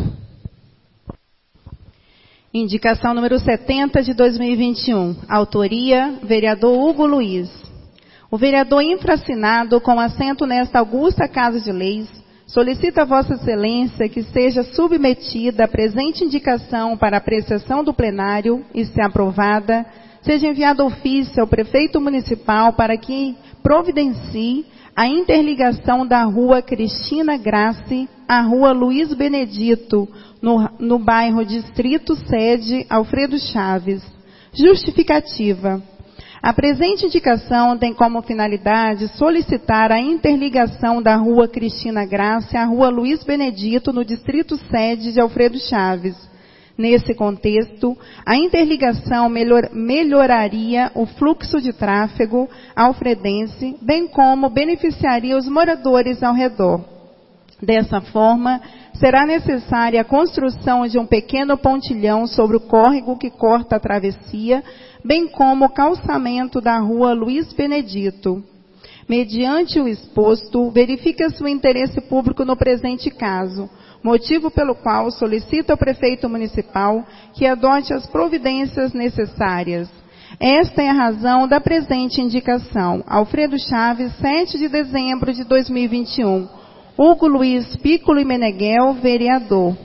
Indicação número 70 de 2021. Autoria, vereador Hugo Luiz. O vereador infraassinado, com assento nesta augusta Casa de Leis, solicita a Vossa Excelência que seja submetida a presente indicação para apreciação do plenário e, se aprovada, seja enviado ofício ao prefeito municipal para que providencie a interligação da rua Cristina Grassi à rua Luiz Benedito, no bairro Distrito Sede Alfredo Chaves. Justificativa. A presente indicação tem como finalidade solicitar a interligação da rua Cristina Grassi à rua Luiz Benedito, no Distrito Sede de Alfredo Chaves. Nesse contexto, a interligação melhoraria o fluxo de tráfego alfredense, bem como beneficiaria os moradores ao redor. Dessa forma, será necessária a construção de um pequeno pontilhão sobre o córrego que corta a travessia, bem como o calçamento da rua Luiz Benedito. Mediante o exposto, verifica-se o interesse público no presente caso, motivo pelo qual solicita ao prefeito municipal que adote as providências necessárias. Esta é a razão da presente indicação. Alfredo Chaves, 7 de dezembro de 2021. Hugo Luiz Piccolo e Meneghel, vereador.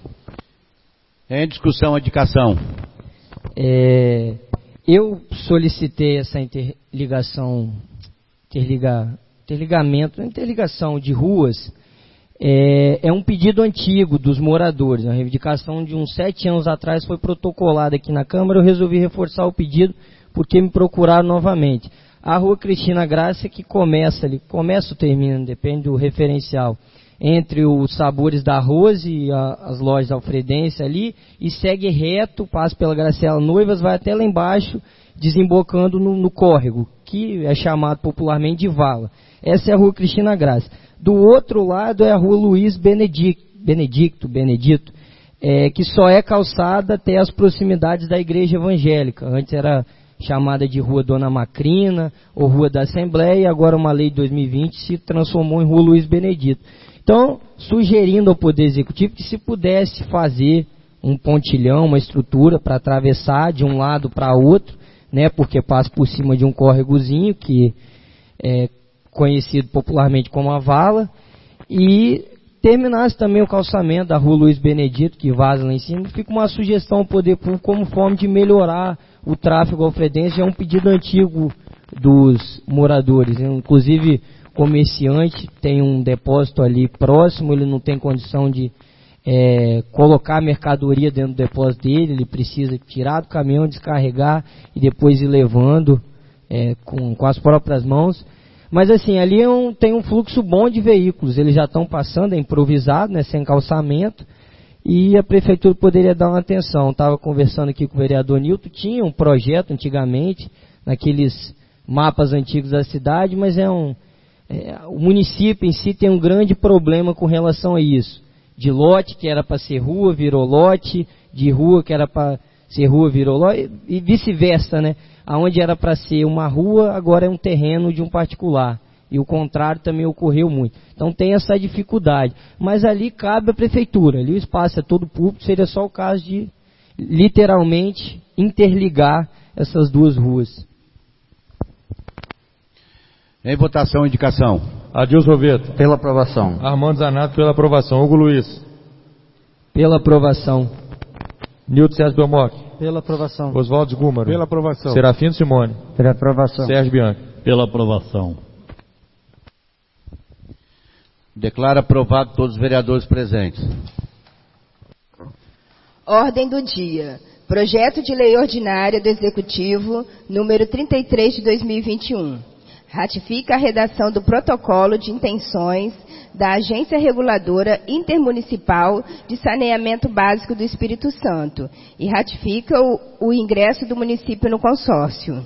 Em discussão, a indicação. Eu solicitei essa interligação de ruas. É um pedido antigo dos moradores. A reivindicação de uns 7 anos atrás foi protocolada aqui na Câmara. Eu resolvi reforçar o pedido porque me procuraram novamente. A rua Cristina Grassi, que começa ou termina, depende do referencial, entre os Sabores da Rose e as lojas alfredense ali, e segue reto, passa pela Graciela Noivas, vai até lá embaixo, desembocando no córrego, que é chamado popularmente de vala. Essa é a rua Cristina Grassi. Do outro lado é a rua Luiz Benedito, que só é calçada até as proximidades da igreja evangélica. Antes era chamada de Rua Dona Macrina ou Rua da Assembleia, e agora uma lei de 2020 se transformou em Rua Luiz Benedito. Então, sugerindo ao Poder Executivo que se pudesse fazer um pontilhão, uma estrutura para atravessar de um lado para outro, né, porque passa por cima de um córregozinho que é conhecido popularmente como a vala, e terminasse também o calçamento da Rua Luiz Benedito, que vaza lá em cima. Fica uma sugestão ao Poder Público como forma de melhorar o tráfego alfredense. É um pedido antigo dos moradores, né? Inclusive, o comerciante tem um depósito ali próximo, ele não tem condição de colocar a mercadoria dentro do depósito dele, ele precisa tirar do caminhão, descarregar e depois ir levando com as próprias mãos. Mas assim, ali tem um fluxo bom de veículos, eles já estão passando, é improvisado, né, sem calçamento, e a prefeitura poderia dar uma atenção. Estava conversando aqui com o vereador Nilton, tinha um projeto antigamente, naqueles mapas antigos da cidade, mas o município em si tem um grande problema com relação a isso. De lote que era para ser rua, virou lote, de rua que era para ser rua, virou lote, e vice-versa, né? Aonde era para ser uma rua, agora é um terreno de um particular. E o contrário também ocorreu muito. Então tem essa dificuldade. Mas ali cabe a prefeitura. Ali o espaço é todo público, seria só o caso de literalmente interligar essas duas ruas. Em votação, indicação. Adilson Roveta. Pela aprovação. Armando Zanato, pela aprovação. Hugo Luiz. Pela aprovação. Nilton César Belmoc. Pela aprovação. Oswaldo Gúmaro. Pela aprovação. Serafino Simone. Pela aprovação. Sérgio Bianchi. Pela aprovação. Declaro aprovado todos os vereadores presentes. Ordem do dia. Projeto de Lei Ordinária do Executivo, número 33 de 2021. Ratifica a redação do Protocolo de Intenções da Agência Reguladora Intermunicipal de Saneamento Básico do Espírito Santo e ratifica o ingresso do município no consórcio.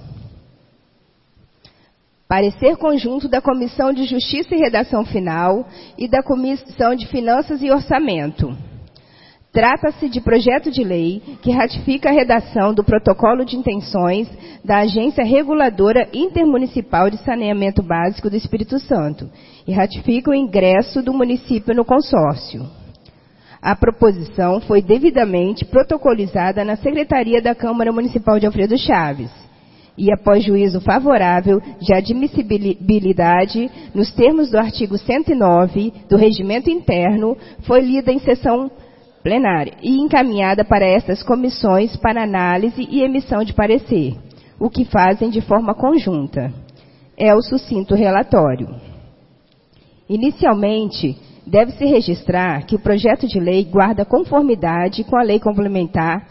Parecer conjunto da Comissão de Justiça e Redação Final e da Comissão de Finanças e Orçamento. Trata-se de projeto de lei que ratifica a redação do Protocolo de Intenções da Agência Reguladora Intermunicipal de Saneamento Básico do Espírito Santo e ratifica o ingresso do município no consórcio. A proposição foi devidamente protocolizada na Secretaria da Câmara Municipal de Alfredo Chaves e, após juízo favorável de admissibilidade nos termos do artigo 109 do Regimento Interno, foi lida em sessão plenária e encaminhada para estas comissões para análise e emissão de parecer, o que fazem de forma conjunta. É o sucinto relatório. Inicialmente, deve-se registrar que o projeto de lei guarda conformidade com a Lei Complementar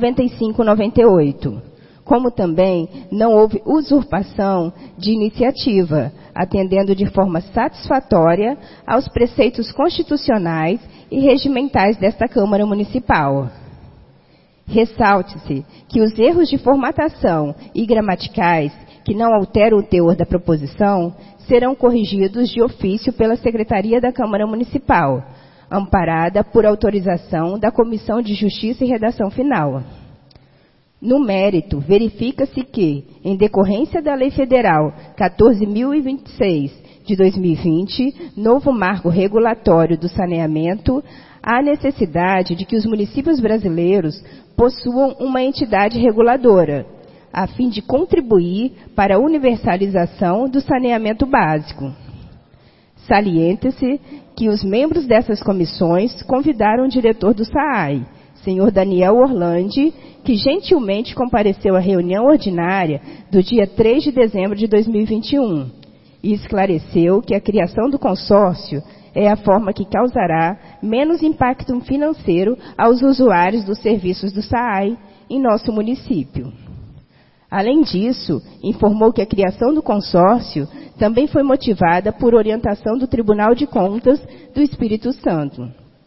95/98, como também não houve usurpação de iniciativa, atendendo de forma satisfatória aos preceitos constitucionais e regimentais desta Câmara Municipal. Ressalte-se que os erros de formatação e gramaticais, que não alteram o teor da proposição, serão corrigidos de ofício pela Secretaria da Câmara Municipal, amparada por autorização da Comissão de Justiça e Redação Final. No mérito, verifica-se que, em decorrência da Lei Federal 14.026 de 2020, novo marco regulatório do saneamento, há necessidade de que os municípios brasileiros possuam uma entidade reguladora, a fim de contribuir para a universalização do saneamento básico. Salienta-se que os membros dessas comissões convidaram o diretor do SAAI, senhor Daniel Orlandi, que gentilmente compareceu à reunião ordinária do dia 3 de dezembro de 2021 e esclareceu que a criação do consórcio é a forma que causará menos impacto financeiro aos usuários dos serviços do SAAI em nosso município. Além disso, informou que a criação do consórcio também foi motivada por orientação do Tribunal de Contas do Espírito Santo.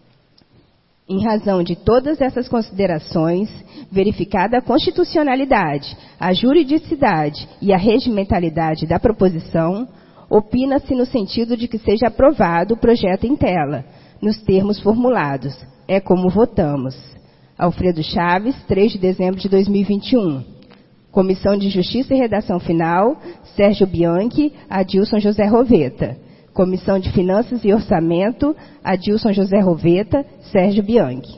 Em razão de todas essas considerações, verificada a constitucionalidade, a juridicidade e a regimentalidade da proposição, opina-se no sentido de que seja aprovado o projeto em tela, nos termos formulados. É como votamos. Alfredo Chaves, 3 de dezembro de 2021. Comissão de Justiça e Redação Final, Sérgio Bianchi, Adilson José Roveta. Comissão de Finanças e Orçamento, Adilson José Roveta, Sérgio Bianchi.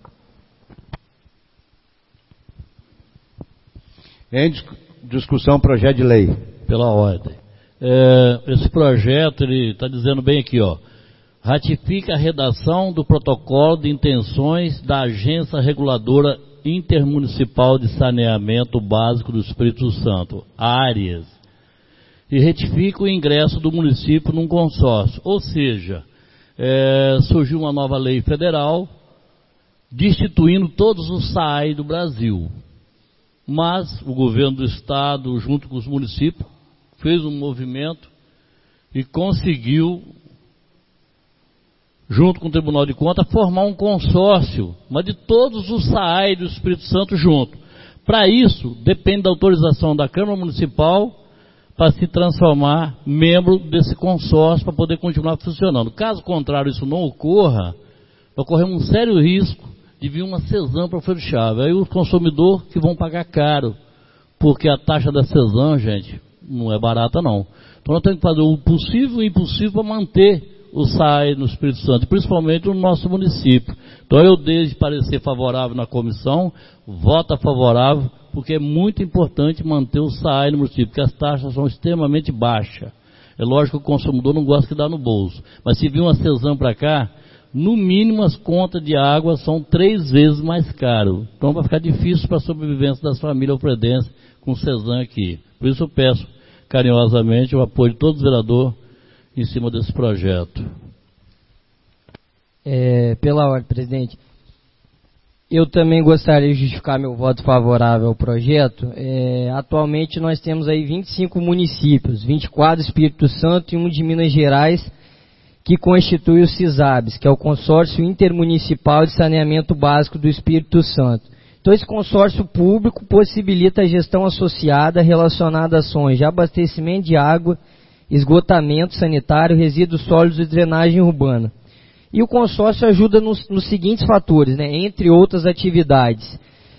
Em discussão, projeto de lei. Pela ordem. Esse projeto, ele está dizendo bem aqui, ó. Ratifica a redação do protocolo de intenções da Agência Reguladora Intermunicipal de Saneamento Básico do Espírito Santo, ARES, e retifica o ingresso do município num consórcio. Ou seja, surgiu uma nova lei federal destituindo todos os SAAI do Brasil. Mas o governo do estado, junto com os municípios, fez um movimento e conseguiu, junto com o Tribunal de Contas, formar um consórcio, mas de todos os SAAI do Espírito Santo junto. Para isso, depende da autorização da Câmara Municipal para se transformar membro desse consórcio para poder continuar funcionando. Caso contrário, isso não ocorra, vai correr um sério risco de vir uma cesão para o Alfredo Chaves. Aí os consumidores que vão pagar caro, porque a taxa da cesão, gente, não é barata não. Então nós temos que fazer o possível e o impossível para manter o SAI no Espírito Santo, principalmente no nosso município. Então eu, desde parecer favorável na comissão, voto favorável, porque é muito importante manter o SAI no município, porque as taxas são extremamente baixas. É lógico que o consumidor não gosta que dá no bolso, mas se vir uma CESAM para cá, no mínimo as contas de água são 3 vezes mais caras. Então vai ficar difícil para a sobrevivência das famílias alfredenses com o CESAM aqui. Por isso eu peço carinhosamente o apoio de todos os vereadores em cima desse projeto. Pela ordem, presidente, eu também gostaria de justificar meu voto favorável ao projeto. Atualmente nós temos aí 25 municípios, 24 do Espírito Santo e 1 de Minas Gerais, que constitui o CISABS, que é o Consórcio Intermunicipal de Saneamento Básico do Espírito Santo. Então esse consórcio público possibilita a gestão associada relacionada a ações de abastecimento de água, esgotamento sanitário, resíduos sólidos e drenagem urbana. E o consórcio ajuda nos seguintes fatores, né? Entre outras atividades.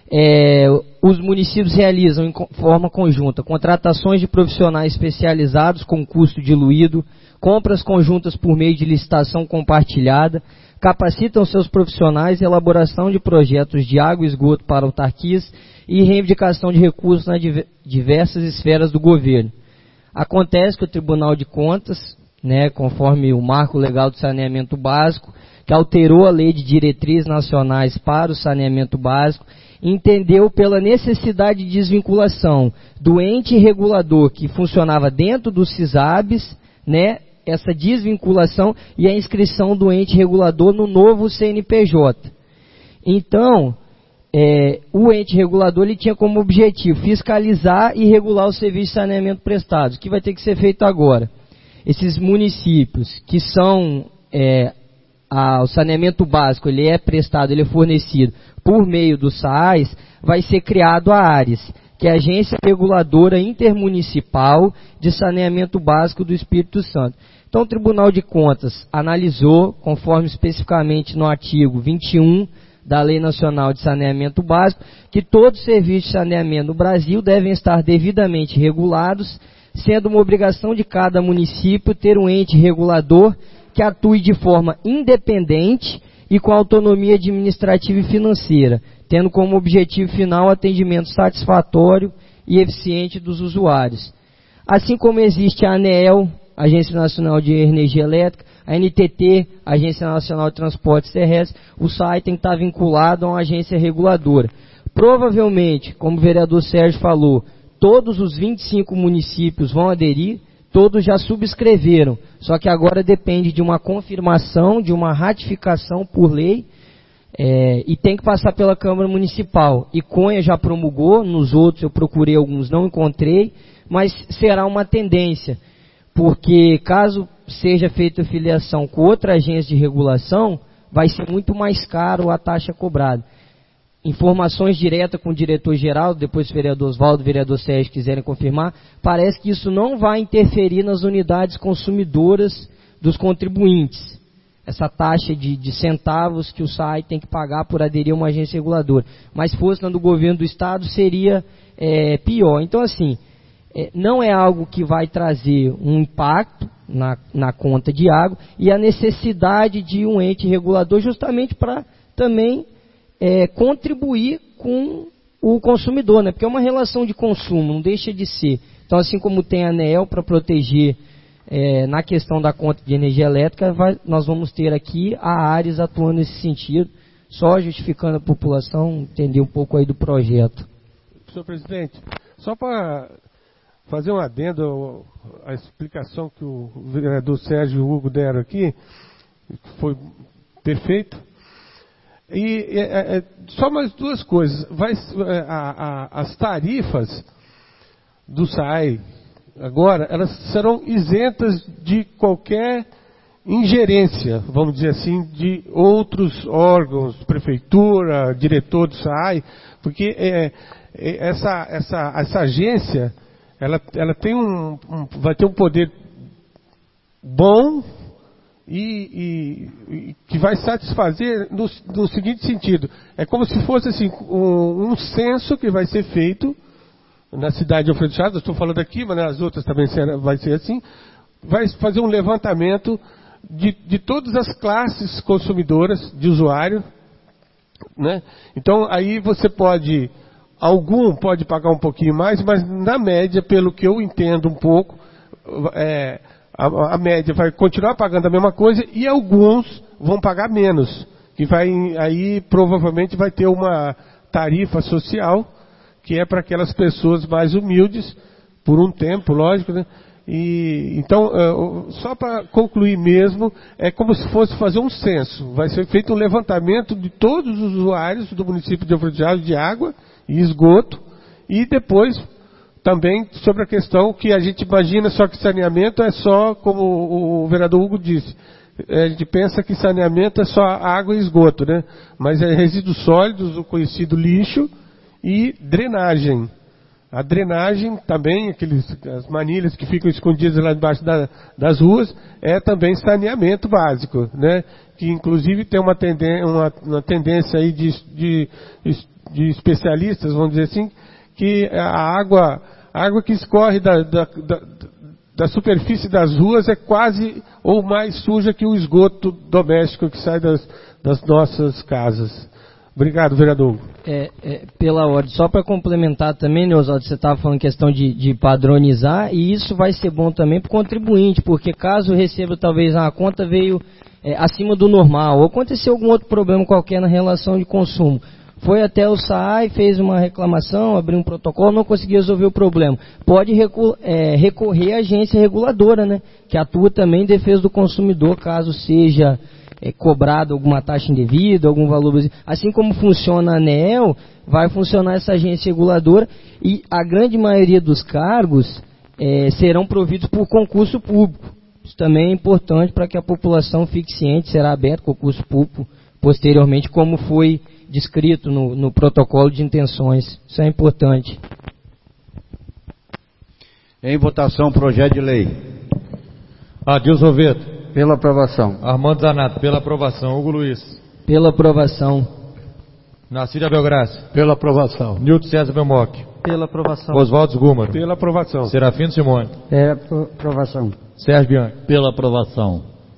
Os municípios realizam em forma conjunta contratações de profissionais especializados com custo diluído, compras conjuntas por meio de licitação compartilhada, capacitam seus profissionais em elaboração de projetos de água e esgoto para autarquias e reivindicação de recursos nas diversas esferas do governo. Acontece que o Tribunal de Contas, né, conforme o Marco Legal do Saneamento Básico, que alterou a Lei de Diretrizes Nacionais para o Saneamento Básico, entendeu pela necessidade de desvinculação do ente regulador que funcionava dentro do CISABS, né, essa desvinculação e a inscrição do ente regulador no novo CNPJ. Então, o ente regulador ele tinha como objetivo fiscalizar e regular os serviços de saneamento prestados, que vai ter que ser feito agora. Esses municípios que são, o saneamento básico, ele é prestado, ele é fornecido por meio dos SAAs, vai ser criado a ARES, que é a Agência Reguladora Intermunicipal de Saneamento Básico do Espírito Santo. Então o Tribunal de Contas analisou, conforme especificamente no artigo 21 da Lei Nacional de Saneamento Básico, que todos os serviços de saneamento no Brasil devem estar devidamente regulados, sendo uma obrigação de cada município ter um ente regulador que atue de forma independente e com autonomia administrativa e financeira, tendo como objetivo final o atendimento satisfatório e eficiente dos usuários. Assim como existe a ANEEL, Agência Nacional de Energia Elétrica, a NTT, Agência Nacional de Transportes Terrestres, o SAI tem que estar vinculado a uma agência reguladora. Provavelmente, como o vereador Sérgio falou, todos os 25 municípios vão aderir, todos já subscreveram, só que agora depende de uma confirmação, de uma ratificação por lei, e tem que passar pela Câmara Municipal. Iconha já promulgou, nos outros eu procurei alguns, não encontrei, mas será uma tendência, porque caso seja feita a filiação com outra agência de regulação, vai ser muito mais caro a taxa cobrada. Informações diretas com o diretor-geral, depois o vereador Oswaldo, o vereador Sérgio quiserem confirmar, parece que isso não vai interferir nas unidades consumidoras dos contribuintes. Essa taxa de centavos que o SAI tem que pagar por aderir a uma agência reguladora. Mas se fosse na do governo do estado, seria pior. Então, assim, não é algo que vai trazer um impacto na conta de água e a necessidade de um ente regulador justamente para também contribuir com o consumidor, né? Porque é uma relação de consumo, não deixa de ser. Então, assim como tem a ANEEL para proteger na questão da conta de energia elétrica, nós vamos ter aqui a ARES atuando nesse sentido, só justificando a população entender um pouco aí do projeto. Senhor presidente, só para fazer um adendo à explicação que o vereador Sérgio e o Hugo deram aqui, que foi perfeito. E só mais duas coisas. As tarifas do SAI, agora, elas serão isentas de qualquer ingerência, vamos dizer assim, de outros órgãos, prefeitura, diretor do SAI, porque essa agência, ela tem vai ter um poder bom e que vai satisfazer no seguinte sentido: é como se fosse assim, um censo que vai ser feito na cidade de Alfredo Chaves, eu estou falando aqui, mas nas outras também vai ser assim, vai fazer um levantamento de todas as classes consumidoras de usuário, né? Então aí você pode pagar um pouquinho mais, mas na média, pelo que eu entendo um pouco, a média vai continuar pagando a mesma coisa e alguns vão pagar menos, que aí provavelmente vai ter uma tarifa social que é para aquelas pessoas mais humildes, por um tempo, lógico, né? E então, só para concluir mesmo, é como se fosse fazer um censo. Vai ser feito um levantamento de todos os usuários do município de Alfredo Chaves de água e esgoto, e depois também sobre a questão que a gente imagina só que saneamento é só, como o vereador Hugo disse, a gente pensa que saneamento é só água e esgoto, né? Mas é resíduos sólidos, o conhecido lixo, e drenagem. A drenagem também, as manilhas que ficam escondidas lá debaixo das ruas, é também saneamento básico, né? Que inclusive tem uma tendência aí de especialistas, vamos dizer assim, que a água que escorre da superfície das ruas é quase ou mais suja que o esgoto doméstico que sai das nossas casas. Obrigado, vereador. Pela ordem, só para complementar também, Neusaldo, você estava falando questão de padronizar, e isso vai ser bom também para o contribuinte, porque caso receba talvez a conta veio acima do normal, ou aconteceu algum outro problema qualquer na relação de consumo, foi até o SAAI, fez uma reclamação, abriu um protocolo, não conseguiu resolver o problema. Pode recorrer à agência reguladora, né, que atua também em defesa do consumidor, caso seja cobrado alguma taxa indevida, algum valor. Assim como funciona a ANEEL, vai funcionar essa agência reguladora, e a grande maioria dos cargos serão providos por concurso público. Isso também é importante para que a população fique ciente, será aberto concurso público posteriormente, como foi descrito no protocolo de intenções. Isso é importante. Em votação, projeto de lei. Adilson Veto. Pela aprovação. Armando Zanato. Pela aprovação. Hugo Luiz. Pela aprovação. Narcília Belgraça. Pela aprovação. Nilton César Belmoc. Pela aprovação. Oswaldo Gúmaro. Pela aprovação. Serafino Simone. Pela aprovação. Sérgio Bianchi. Pela aprovação.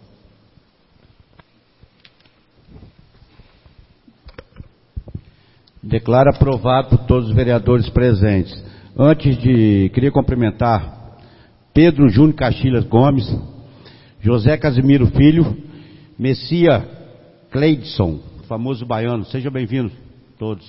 Declaro aprovado por todos os vereadores presentes. Queria cumprimentar Pedro Júnior Castilhas Gomes, José Casimiro Filho, Messia Cleidson, famoso baiano. Sejam bem-vindos todos.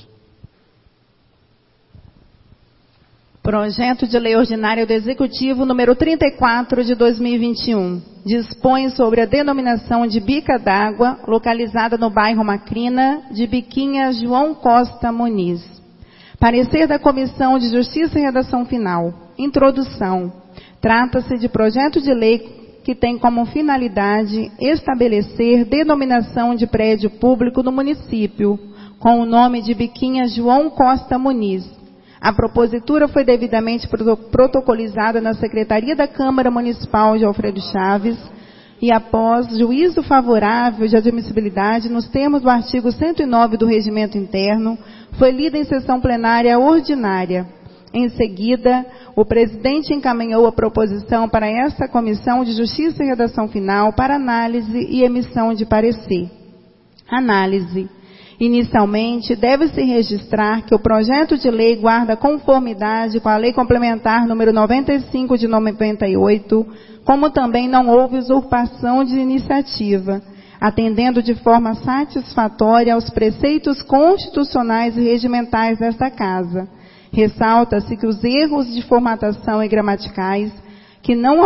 Projeto de Lei Ordinária do Executivo número 34 de 2021. Dispõe sobre a denominação de bica d'água, localizada no bairro Macrina, de Biquinha João Costa Muniz. Parecer da Comissão de Justiça e Redação Final. Introdução. Trata-se de projeto de lei que tem como finalidade estabelecer denominação de prédio público no município, com o nome de Biquinha João Costa Muniz. A propositura foi devidamente protocolizada na Secretaria da Câmara Municipal de Alfredo Chaves e, após juízo favorável de admissibilidade nos termos do artigo 109 do Regimento Interno, foi lida em sessão plenária ordinária. Em seguida, o presidente encaminhou a proposição para esta Comissão de Justiça e Redação Final para análise e emissão de parecer. Análise. Inicialmente, deve-se registrar que o projeto de lei guarda conformidade com a Lei Complementar número 95 de 98, como também não houve usurpação de iniciativa, atendendo de forma satisfatória aos preceitos constitucionais e regimentais desta Casa. Ressalta-se que os erros de formatação e gramaticais que não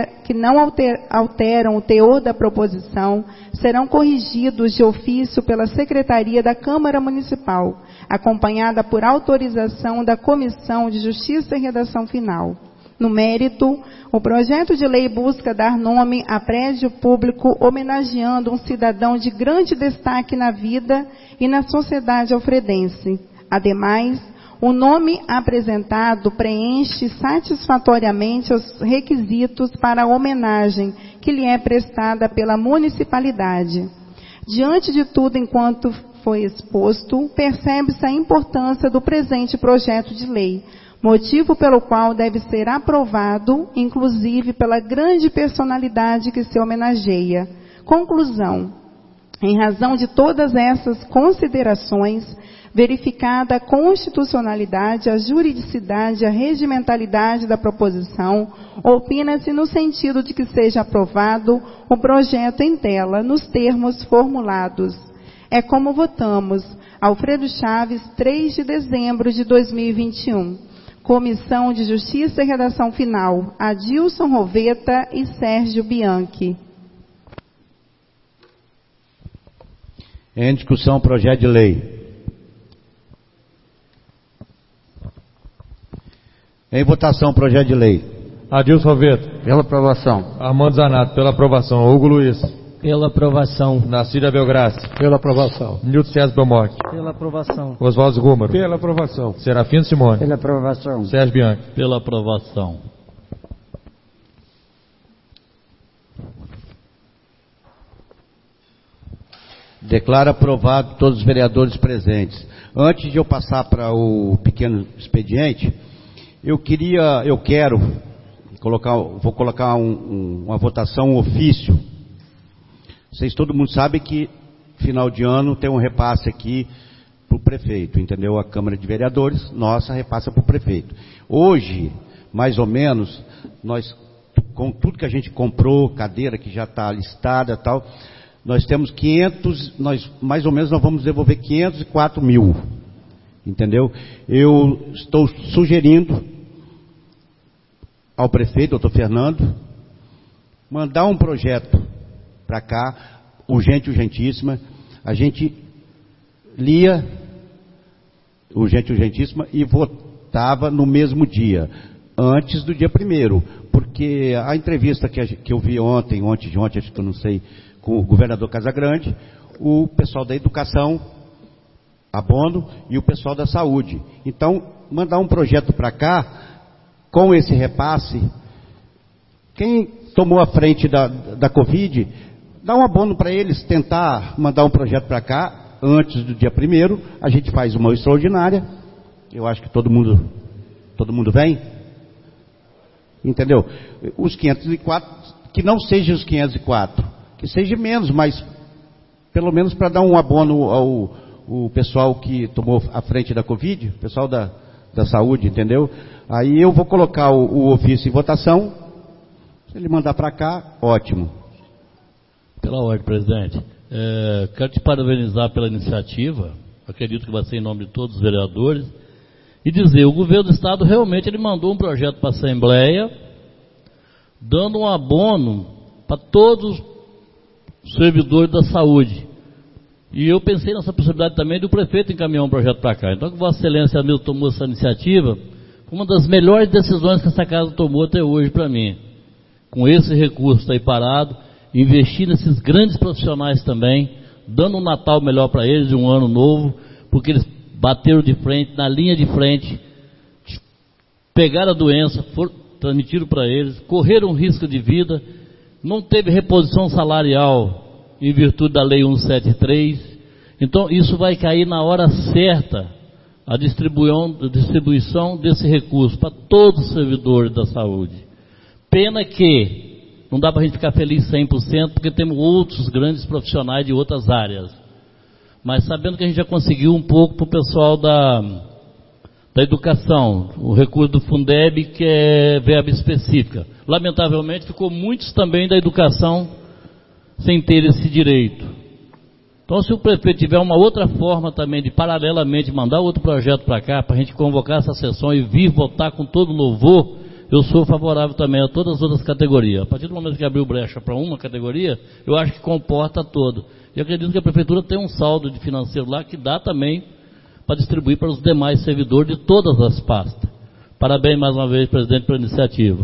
alteram o teor da proposição serão corrigidos de ofício pela Secretaria da Câmara Municipal, acompanhada por autorização da Comissão de Justiça e Redação Final. No mérito, o projeto de lei busca dar nome a prédio público homenageando um cidadão de grande destaque na vida e na sociedade alfredense. Ademais, o nome apresentado preenche satisfatoriamente os requisitos para a homenagem que lhe é prestada pela municipalidade. Diante de tudo enquanto foi exposto, percebe-se a importância do presente projeto de lei, motivo pelo qual deve ser aprovado, inclusive pela grande personalidade que se homenageia. Conclusão. Em razão de todas essas considerações, verificada a constitucionalidade, a juridicidade, a regimentalidade da proposição, opina-se no sentido de que seja aprovado o projeto em tela, nos termos formulados. É como votamos. Alfredo Chaves, 3 de dezembro de 2021. Comissão de Justiça e Redação Final, Adilson Roveta e Sérgio Bianchi. Em discussão, projeto de lei. Em votação, projeto de lei. Adilson Roveta. Pela aprovação. Armando Zanato, pela aprovação. Hugo Luiz. Pela aprovação. Nacida Belgrassi. Pela aprovação. Nilton César Belmocchi. Pela aprovação. Oswaldo Gúmaro. Pela aprovação. Serafino Simone. Pela aprovação. Sérgio Bianchi. Pela aprovação. Declaro aprovado todos os vereadores presentes. Antes de eu passar para o pequeno expediente, vou colocar uma votação, um ofício. Todo mundo sabe que final de ano tem um repasse aqui para o prefeito, entendeu? A Câmara de Vereadores, nossa, repassa para o prefeito. Hoje, mais ou menos, nós, com tudo que a gente comprou, cadeira que já está listada e tal, nós temos 500, mais ou menos nós vamos devolver 504 mil, entendeu? Eu estou sugerindo ao prefeito, doutor Fernando, mandar um projeto para cá, urgentíssima, a gente lia urgentíssima e votava no mesmo dia, antes do dia 1º, porque a entrevista que eu vi ontem, acho que eu não sei, com o governador Casagrande, o pessoal da educação, abono, e o pessoal da saúde. Então, mandar um projeto para cá, com esse repasse, quem tomou a frente da Covid, dá um abono para eles, tentar mandar um projeto para cá, antes do dia 1º, a gente faz uma extraordinária, eu acho que todo mundo vem, entendeu? Os 504, que não sejam os 504, que seja menos, mas pelo menos para dar um abono ao pessoal que tomou a frente da Covid, o pessoal da saúde, entendeu? Aí eu vou colocar o ofício em votação, se ele mandar para cá, ótimo. Pela ordem, presidente. Quero te parabenizar pela iniciativa, acredito que vai ser em nome de todos os vereadores, e dizer, o governo do Estado realmente ele mandou um projeto para a Assembleia, dando um abono para todos os servidores da saúde. E eu pensei nessa possibilidade também do prefeito encaminhar um projeto para cá. Então, que Vossa Excelência Hamilton tomou essa iniciativa, uma das melhores decisões que essa casa tomou até hoje para mim. Com esse recurso aí parado, investir nesses grandes profissionais também, dando um Natal melhor para eles e um ano novo, porque eles bateram de frente, na linha de frente, pegaram a doença, transmitiram para eles, correram risco de vida, não teve reposição salarial em virtude da Lei 173, então isso vai cair na hora certa, a distribuição desse recurso para todos os servidores da saúde. Pena que não dá para a gente ficar feliz 100%, porque temos outros grandes profissionais de outras áreas. Mas sabendo que a gente já conseguiu um pouco para o pessoal da educação, o recurso do Fundeb, que é verba específica. Lamentavelmente, ficou muitos também da educação sem ter esse direito. Então, se o prefeito tiver uma outra forma também de, paralelamente, mandar outro projeto para cá, para a gente convocar essa sessão e vir votar com todo louvor, eu sou favorável também a todas as outras categorias. A partir do momento que abriu brecha para uma categoria, eu acho que comporta todo. E acredito que a prefeitura tem um saldo de financeiro lá que dá também para distribuir para os demais servidores de todas as pastas. Parabéns mais uma vez, presidente, pela iniciativa.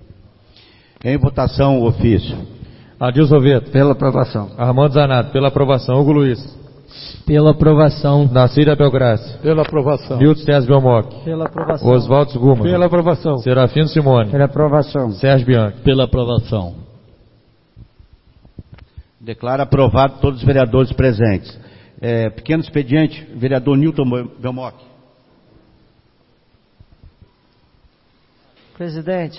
Em votação, o ofício. Adilson Roveta. Pela aprovação. Armando Zanato. Pela aprovação. Hugo Luiz. Pela aprovação. Nacida Belgrassi. Pela aprovação. Nilton César Belmocchi. Pela aprovação. Oswaldo Gúmaro. Pela aprovação. Serafino Simone. Pela aprovação. Sérgio Bianchi. Pela aprovação. Declaro aprovado todos os vereadores presentes. Pequeno expediente, vereador Nilton Belmocchi. Presidente,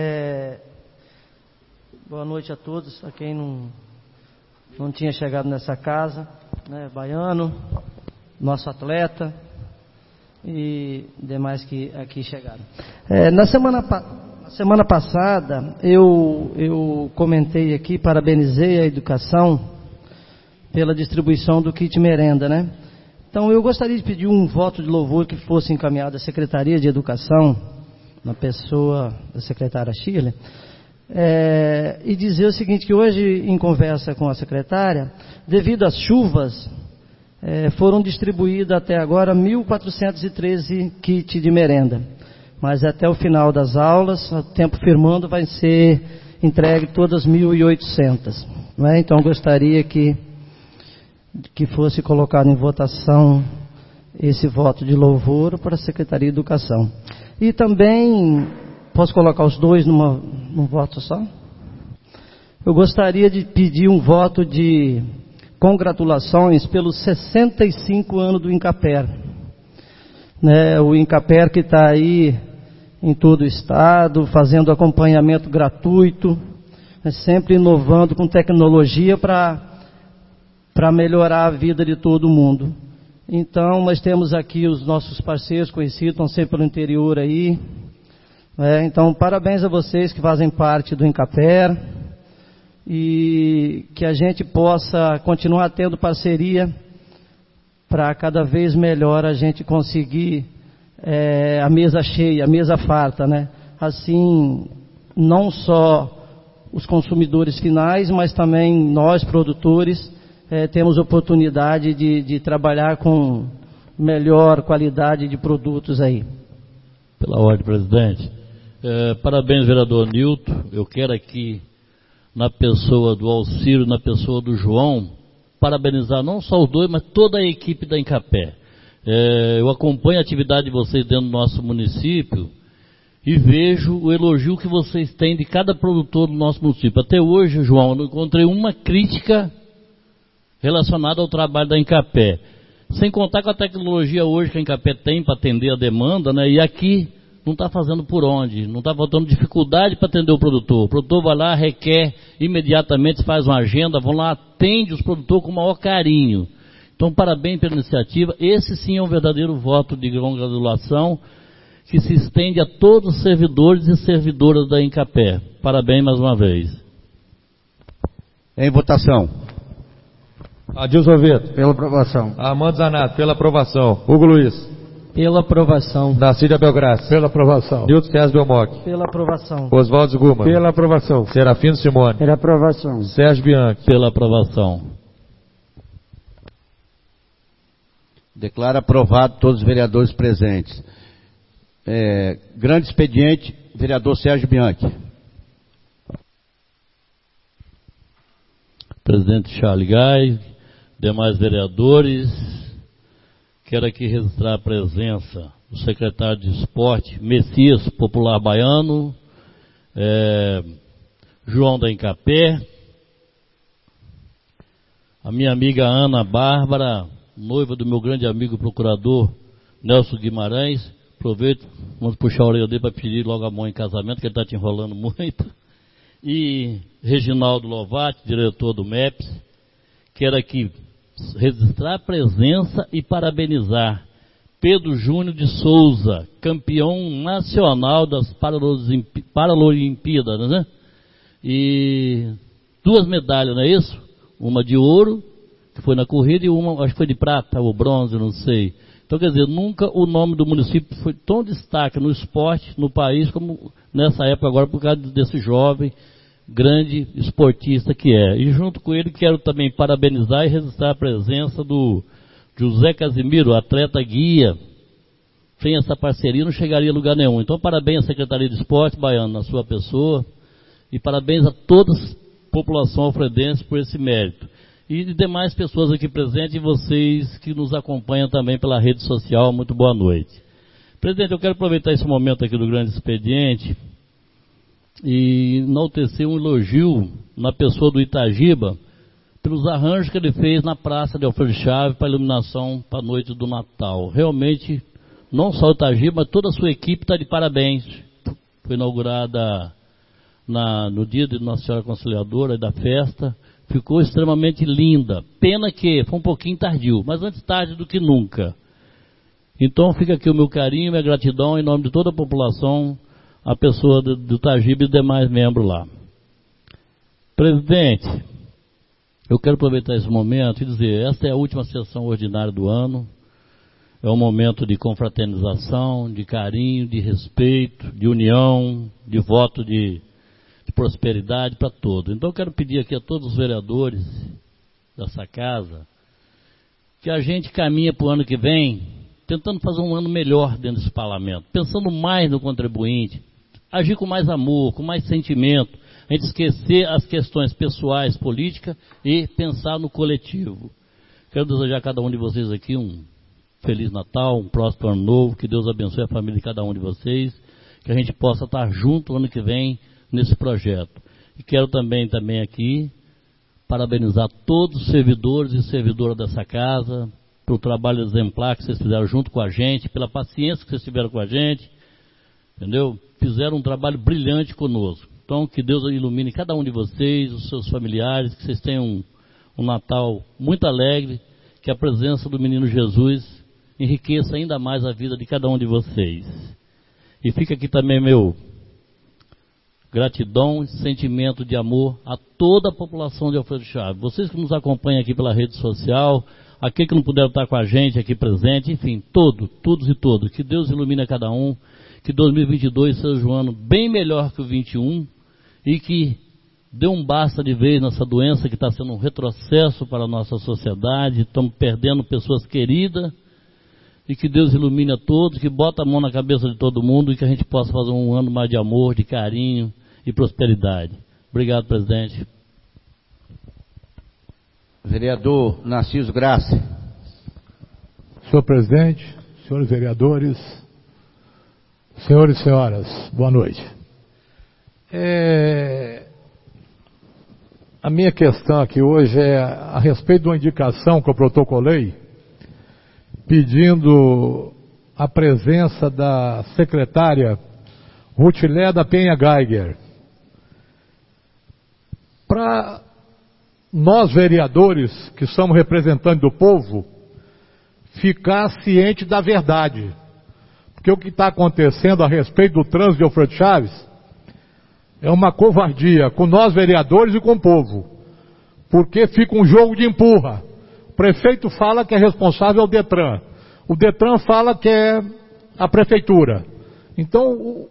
boa noite a todos, a quem não tinha chegado nessa casa, né, Baiano, nosso atleta e demais que aqui chegaram. Na semana passada, eu comentei aqui, parabenizei a educação pela distribuição do kit merenda, né? Então, eu gostaria de pedir um voto de louvor que fosse encaminhado à Secretaria de Educação, na pessoa da secretária Shirley, e dizer o seguinte, que hoje, em conversa com a secretária, devido às chuvas, foram distribuídos até agora 1.413 kits de merenda. Mas até o final das aulas, o tempo firmando, vai ser entregue todas 1.800. Né? Então, gostaria que fosse colocado em votação esse voto de louvor para a Secretaria de Educação. E também, posso colocar os dois num voto só? Eu gostaria de pedir um voto de congratulações pelos 65 anos do Incaper. Né, o Incaper que está aí em todo o estado, fazendo acompanhamento gratuito, né, sempre inovando com tecnologia para melhorar a vida de todo mundo. Então, nós temos aqui os nossos parceiros conhecidos, estão sempre pelo interior aí. Então, parabéns a vocês que fazem parte do Incaper e que a gente possa continuar tendo parceria para cada vez melhor a gente conseguir a mesa cheia, a mesa farta, né? Assim, não só os consumidores finais, mas também nós, produtores, temos oportunidade de trabalhar com melhor qualidade de produtos aí. Pela ordem, presidente. Parabéns, vereador Nilton. Eu quero aqui, na pessoa do Alcírio, na pessoa do João, parabenizar não só os dois, mas toda a equipe da Incapé. Eu acompanho a atividade de vocês dentro do nosso município e vejo o elogio que vocês têm de cada produtor do nosso município. Até hoje, João, eu não encontrei uma crítica relacionada ao trabalho da Incapé. Sem contar com a tecnologia hoje que a Incapé tem para atender a demanda, né? E aqui não está fazendo por onde, não está faltando dificuldade para atender o produtor. O produtor vai lá, requer, imediatamente faz uma agenda, vão lá, atende os produtores com o maior carinho. Então, parabéns pela iniciativa. Esse sim é um verdadeiro voto de congratulação que se estende a todos os servidores e servidoras da Incapé. Parabéns mais uma vez. Em votação. Adilson Veto. Pela aprovação. Armando Zanato. Pela aprovação. Hugo Luiz. Pela aprovação. Narcília Belgraça. Pela aprovação. Nilton César Belmoc. Pela aprovação. Oswaldo Guma. Pela aprovação. Serafino Simone. Pela aprovação. Sérgio Bianchi. Pela aprovação. Declaro aprovado todos os vereadores presentes. Grande expediente, vereador Sérgio Bianchi. Presidente Charles Gay, demais vereadores, quero aqui registrar a presença do secretário de Esporte, Messias Popular Baiano, João da Incapé, a minha amiga Ana Bárbara, noiva do meu grande amigo procurador Nelson Guimarães. Aproveito, vamos puxar a orelha dele para pedir logo a mão em casamento, que ele está te enrolando muito. E Reginaldo Lovati, diretor do MEPS, quero aqui registrar a presença e parabenizar Pedro Júnior de Souza, campeão nacional das Paralimpíadas, né? E 2 medalhas, não é isso? Uma de ouro, que foi na corrida, e uma, acho que foi de prata ou bronze, não sei. Então, quer dizer, nunca o nome do município foi tão destaque no esporte, no país, como nessa época agora, por causa desse jovem, grande esportista que é. E junto com ele, quero também parabenizar e registrar a presença do José Casimiro, atleta guia. Sem essa parceria não chegaria a lugar nenhum. Então, parabéns à Secretaria de Esporte Baiano, na sua pessoa, e parabéns a toda a população alfredense por esse mérito. E de demais pessoas aqui presentes e vocês que nos acompanham também pela rede social, muito boa noite. Presidente, eu quero aproveitar esse momento aqui do grande expediente e enaltecer um elogio na pessoa do Itagiba pelos arranjos que ele fez na Praça de Alfredo Chaves para a iluminação para a noite do Natal. Realmente, não só o Itagiba, mas toda a sua equipe está de parabéns. foi inaugurada no dia de Nossa Senhora Conciliadora e da festa. Ficou extremamente linda. Pena que foi um pouquinho tardio, mas antes tarde do que nunca. Então fica aqui o meu carinho e minha gratidão em nome de toda a população, a pessoa do Tagibe e demais membros lá. Presidente, eu quero aproveitar esse momento e dizer, esta é a última sessão ordinária do ano. É um momento de confraternização, de carinho, de respeito, de união, de voto de prosperidade para todos. Então eu quero pedir aqui a todos os vereadores dessa casa que a gente caminha para o ano que vem tentando fazer um ano melhor dentro desse parlamento, pensando mais no contribuinte, agir com mais amor, com mais sentimento, a gente esquecer as questões pessoais, políticas e pensar no coletivo. Quero desejar a cada um de vocês aqui um Feliz Natal, um próspero ano novo, que Deus abençoe a família de cada um de vocês, que a gente possa estar junto ano que vem nesse projeto. E quero também aqui parabenizar todos os servidores e servidoras dessa casa pelo trabalho exemplar que vocês fizeram junto com a gente, pela paciência que vocês tiveram com a gente, entendeu? Fizeram um trabalho brilhante conosco. Então que Deus ilumine cada um de vocês, os seus familiares, que vocês tenham um Natal muito alegre, que a presença do menino Jesus enriqueça ainda mais a vida de cada um de vocês. E fica aqui também meu gratidão e sentimento de amor a toda a população de Alfredo Chaves. Vocês que nos acompanham aqui pela rede social, aqueles que não puderam estar com a gente aqui presente, enfim, todos e todos. Que Deus ilumine a cada um, que 2022 seja um ano bem melhor que o 21 e que dê um basta de vez nessa doença que está sendo um retrocesso para a nossa sociedade, estamos perdendo pessoas queridas, e que Deus ilumine a todos, que bota a mão na cabeça de todo mundo e que a gente possa fazer um ano mais de amor, de carinho e prosperidade. Obrigado, presidente. Vereador Narciso Graça. Senhor presidente, senhores vereadores, senhores e senhoras, boa noite. A minha questão aqui hoje é a respeito de uma indicação que eu protocolei, pedindo a presença da secretária Rutilé da Penha Geiger. Para nós vereadores, que somos representantes do povo, ficar ciente da verdade. Porque o que está acontecendo a respeito do trânsito de Alfredo Chaves é uma covardia com nós vereadores e com o povo. Porque fica um jogo de empurra. O prefeito fala que é responsável é o Detran. O Detran fala que é a prefeitura. Então,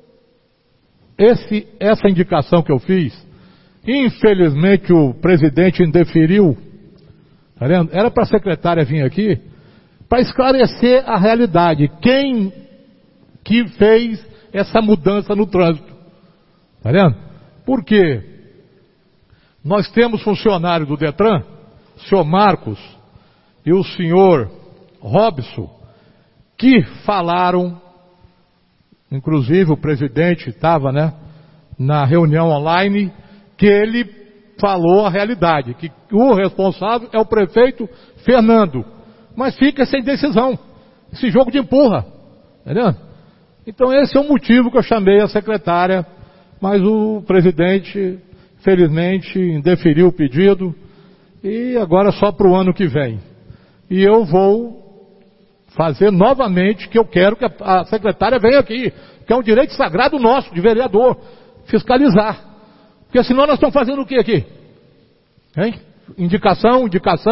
essa indicação que eu fiz, infelizmente o presidente indeferiu. Tá vendo? Era para a secretária vir aqui para esclarecer a realidade. Quem que fez essa mudança no trânsito? Tá vendo? Por quê? Nós temos funcionário do Detran, o senhor Marcos e o senhor Robson, que falaram, inclusive o presidente estava, na reunião online, que ele falou a realidade, que o responsável é o prefeito Fernando, mas fica sem decisão, esse jogo de empurra, entendeu? Então esse é o motivo que eu chamei a secretária, mas o presidente, felizmente, indeferiu o pedido, e agora só para o ano que vem. E eu vou fazer novamente, que eu quero que a secretária venha aqui, que é um direito sagrado nosso, de vereador, fiscalizar. Porque senão nós estamos fazendo o que aqui? Hein? Indicação,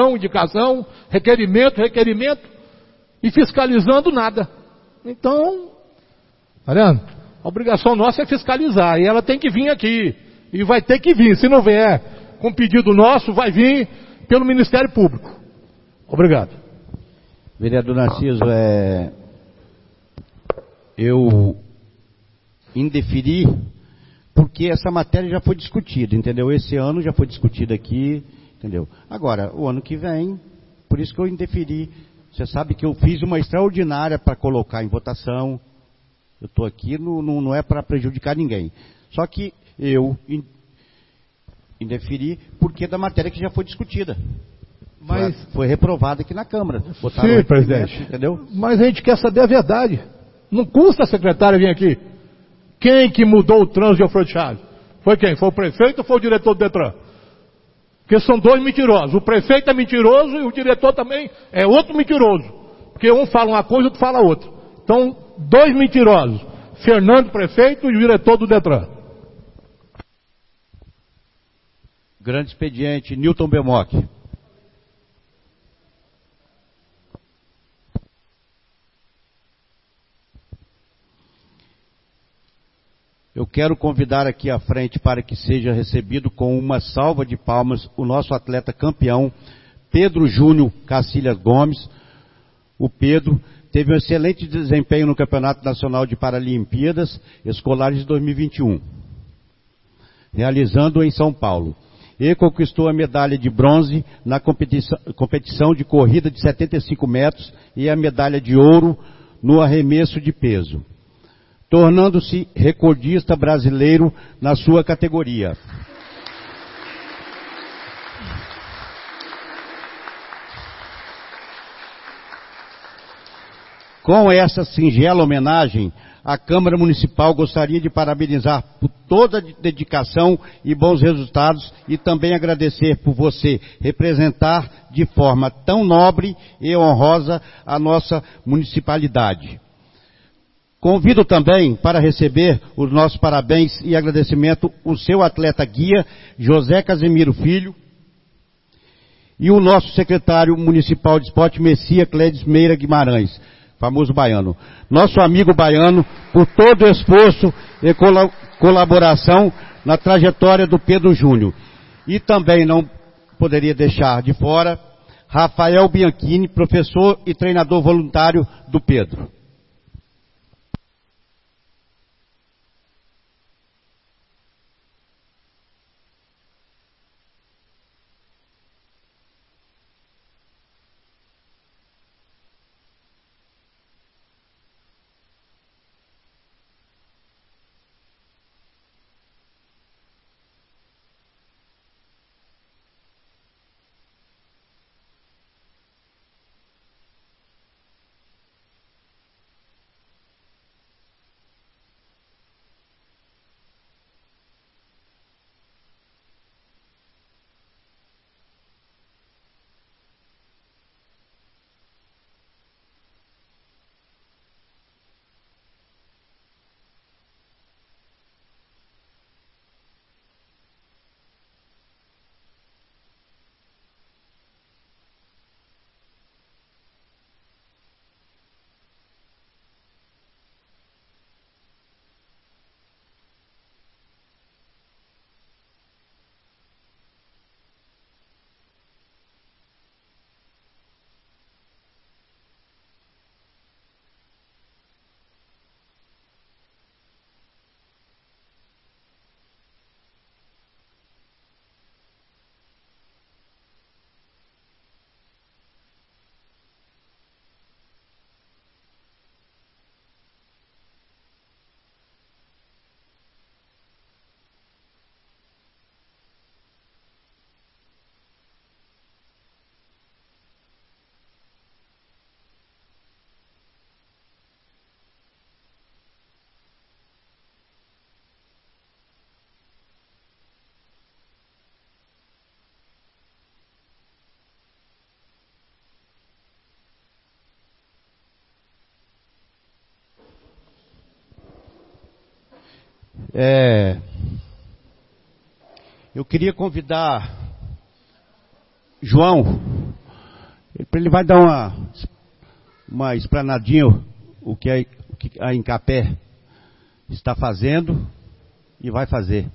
requerimento, e fiscalizando nada. Então, tá vendo? A obrigação nossa é fiscalizar, e ela tem que vir aqui, e vai ter que vir. Se não vier com pedido nosso, vai vir pelo Ministério Público. Obrigado. Vereador Narciso, eu indeferi porque essa matéria já foi discutida, entendeu? Esse ano já foi discutida aqui, entendeu? Agora, o ano que vem, por isso que eu indeferi. Você sabe que eu fiz uma extraordinária para colocar em votação. Eu estou aqui, não é para prejudicar ninguém. Só que eu indeferi porque é da matéria que já foi discutida. Mas foi reprovada aqui na Câmara. Sim, presidente. Entendeu? Mas a gente quer saber a verdade. Não custa a secretária vir aqui. Quem que mudou o trânsito de Alfredo Chaves? Foi quem? Foi o prefeito ou foi o diretor do Detran? Porque são dois mentirosos. O prefeito é mentiroso e o diretor também é outro mentiroso. Porque um fala uma coisa e outro fala outra. Então, dois mentirosos. Fernando, prefeito, e o diretor do Detran. Grande expediente, Newton Belmoc. Eu quero convidar aqui à frente para que seja recebido com uma salva de palmas o nosso atleta campeão, Pedro Júnior Cacilhas Gomes. O Pedro teve um excelente desempenho no Campeonato Nacional de Paralimpíadas Escolares de 2021, realizando em São Paulo. Ele conquistou a medalha de bronze na competição de corrida de 75 metros e a medalha de ouro no arremesso de peso, tornando-se recordista brasileiro na sua categoria. Com essa singela homenagem, a Câmara Municipal gostaria de parabenizar por toda a dedicação e bons resultados e também agradecer por você representar de forma tão nobre e honrosa a nossa municipalidade. Convido também para receber os nossos parabéns e agradecimento o seu atleta guia, José Casemiro Filho, e o nosso secretário municipal de esporte, Messias Clédes Meira Guimarães, famoso baiano. Nosso amigo baiano, por todo o esforço e colaboração na trajetória do Pedro Júnior. E também não poderia deixar de fora Rafael Bianchini, professor e treinador voluntário do Pedro. Eu queria convidar João, ele vai dar uma explanadinha o que a Incapé está fazendo e vai fazer.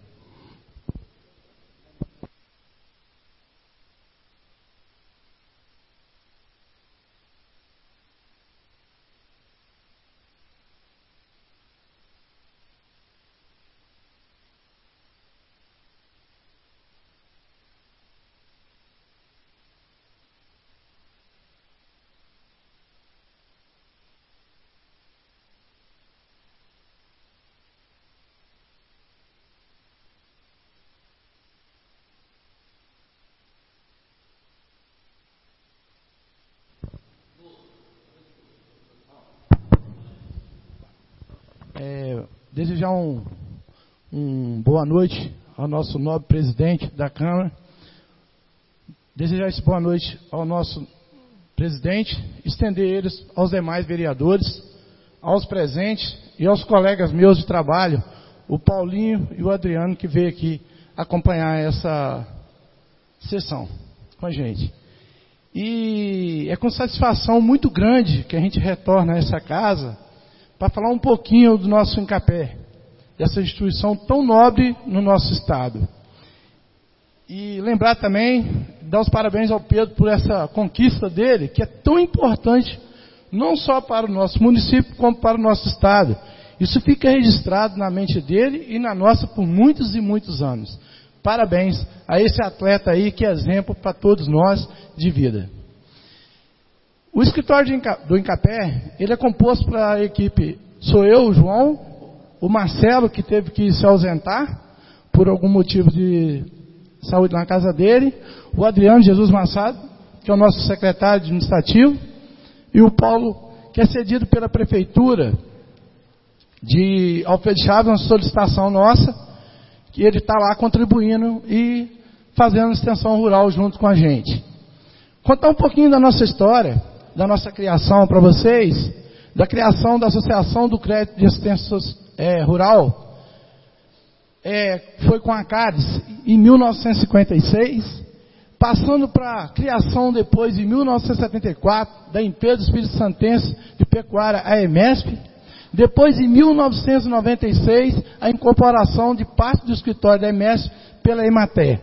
desejar boa noite ao nosso nobre presidente da Câmara, desejar essa boa noite ao nosso presidente, estender eles aos demais vereadores, aos presentes e aos colegas meus de trabalho, o Paulinho e o Adriano, que veio aqui acompanhar essa sessão com a gente. E é com satisfação muito grande que a gente retorna a essa casa para falar um pouquinho do nosso Incapé, dessa instituição tão nobre no nosso estado. E lembrar também, dar os parabéns ao Pedro por essa conquista dele, que é tão importante, não só para o nosso município, como para o nosso estado. Isso fica registrado na mente dele e na nossa por muitos e muitos anos. Parabéns a esse atleta aí, que é exemplo para todos nós de vida. O escritório do Incapé, ele é composto para a equipe, sou eu, o João, o Marcelo, que teve que se ausentar por algum motivo de saúde na casa dele, o Adriano Jesus Massado, que é o nosso secretário administrativo, e o Paulo, que é cedido pela prefeitura de Alfredo Chaves, uma solicitação nossa, que ele está lá contribuindo e fazendo extensão rural junto com a gente. Contar um pouquinho da nossa história, da nossa criação para vocês, da criação da Associação do Crédito de Assistência Rural, foi com a CARES em 1956, passando para a criação depois, em 1974, da Empresa Espírito Santense de Pecuária, a EMESP, depois em 1996, a incorporação de parte do escritório da EMESP pela Emater.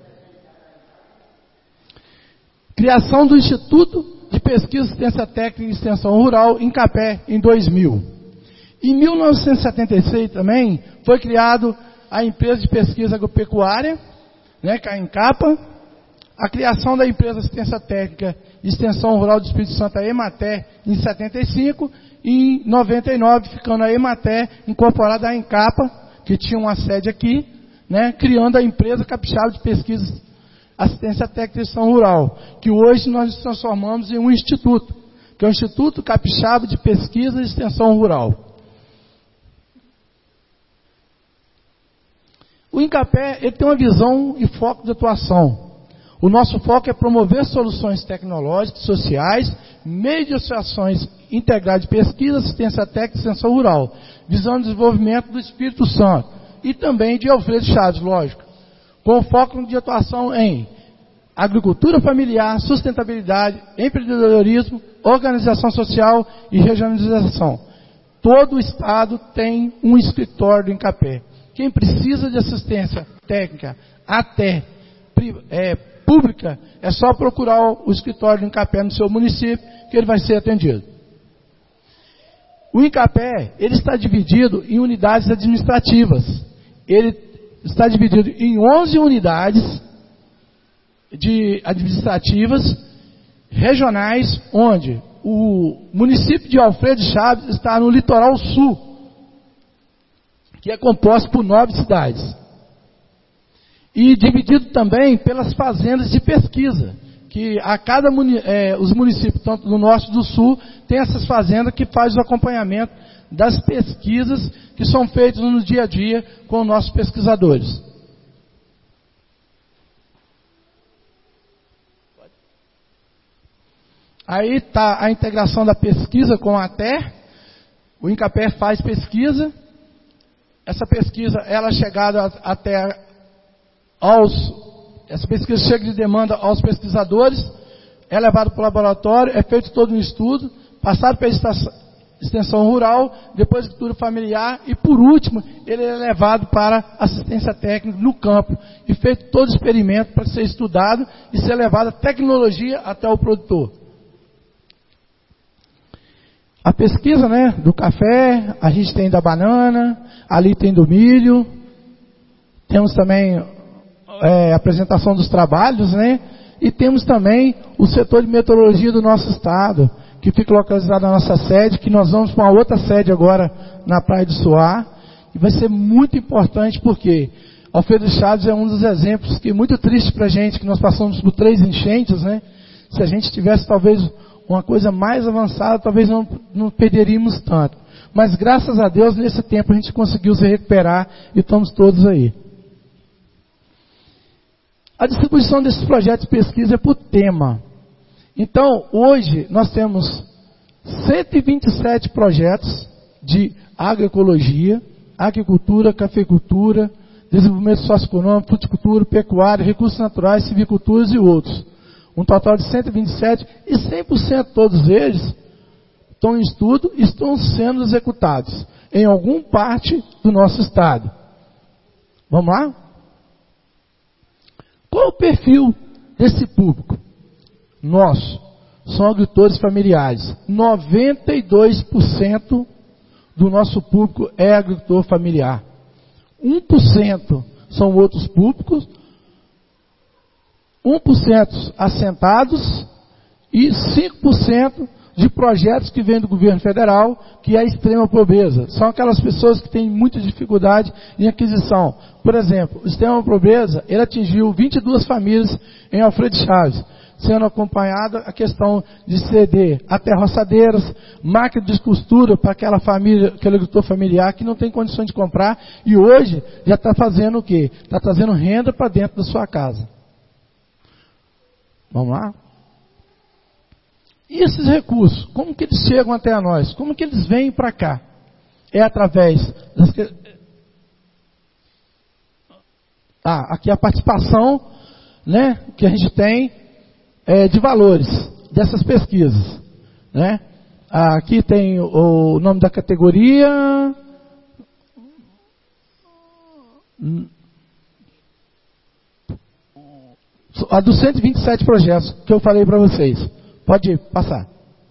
Criação do Instituto de Pesquisa, Assistência Técnica e Extensão Rural, Incapé, em 2000. Em 1976 também foi criado a Empresa de Pesquisa Agropecuária, que é a Incapa, a criação da Empresa de Assistência Técnica e Extensão Rural do Espírito Santo, a Emater, em 75, e em 99 ficando a Emater incorporada à Incapa, que tinha uma sede aqui, criando a Empresa Capixaba de Pesquisa, Assistência Técnica e Extensão Rural, que hoje nós transformamos em um instituto, que é o Instituto Capixaba de Pesquisa e Extensão Rural. O Incapé, ele tem uma visão e foco de atuação. O nosso foco é promover soluções tecnológicas, sociais, meio de associações integradas de pesquisa, assistência técnica e extensão rural, visando o desenvolvimento do Espírito Santo e também de Alfredo Chaves, lógico, com foco de atuação em agricultura familiar, sustentabilidade, empreendedorismo, organização social e regionalização. Todo o estado tem um escritório do Incapé. Quem precisa de assistência técnica, até pública, é só procurar o escritório do Incapé no seu município, que ele vai ser atendido. O Incapé, ele está dividido em unidades administrativas. Ele está dividido em 11 unidades administrativas regionais, onde o município de Alfredo Chaves está no litoral sul, que é composto por 9 cidades. E dividido também pelas fazendas de pesquisa, que a cada os municípios, tanto do norte e do sul, tem essas fazendas que fazem o acompanhamento das pesquisas que são feitas no dia a dia com os nossos pesquisadores. Aí está a integração da pesquisa com a ATER. O Incapé faz pesquisa. Essa pesquisa, ela é chegada até essa pesquisa chega de demanda aos pesquisadores, é levado para o laboratório, é feito todo um estudo, passado pela extensão rural, depois agricultura familiar e, por último, ele é levado para assistência técnica no campo e feito todo o experimento para ser estudado e ser levado a tecnologia até o produtor. A pesquisa, do café, a gente tem da banana, ali tem do milho, temos também apresentação dos trabalhos, e temos também o setor de meteorologia do nosso estado, que fica localizado na nossa sede, que nós vamos para uma outra sede agora na Praia do Suá, e vai ser muito importante porque Alfredo Chaves é um dos exemplos que é muito triste para a gente, que nós passamos por 3 enchentes, se a gente tivesse talvez uma coisa mais avançada, talvez não perderíamos tanto. mas graças a Deus, nesse tempo a gente conseguiu se recuperar e estamos todos aí. A distribuição desses projetos de pesquisa é por tema. Então, hoje, nós temos 127 projetos de agroecologia, agricultura, cafeicultura, desenvolvimento socioeconômico, fruticultura, pecuária, recursos naturais, silviculturas e outros. Um total de 127 e 100% todos eles estão em estudo e estão sendo executados em alguma parte do nosso estado. Vamos lá? Qual o perfil desse público? Nosso. São agricultores familiares. 92% do nosso público é agricultor familiar. 1% são outros públicos, 1% assentados e 5% de projetos que vêm do governo federal, que é a extrema pobreza. São aquelas pessoas que têm muita dificuldade em aquisição. Por exemplo, o extrema pobreza, ele atingiu 22 famílias em Alfredo Chaves, sendo acompanhada a questão de ceder até roçadeiras, máquina de costura para aquela família, aquele agricultor familiar que não tem condições de comprar e hoje já está fazendo o quê? Está trazendo renda para dentro da sua casa. Vamos lá? E esses recursos, como que eles chegam até nós? Como que eles vêm para cá? É através das... aqui a participação, né, que a gente tem de valores dessas pesquisas, né? Aqui tem o nome da categoria, a dos 127 projetos que eu falei para vocês. Pode passar.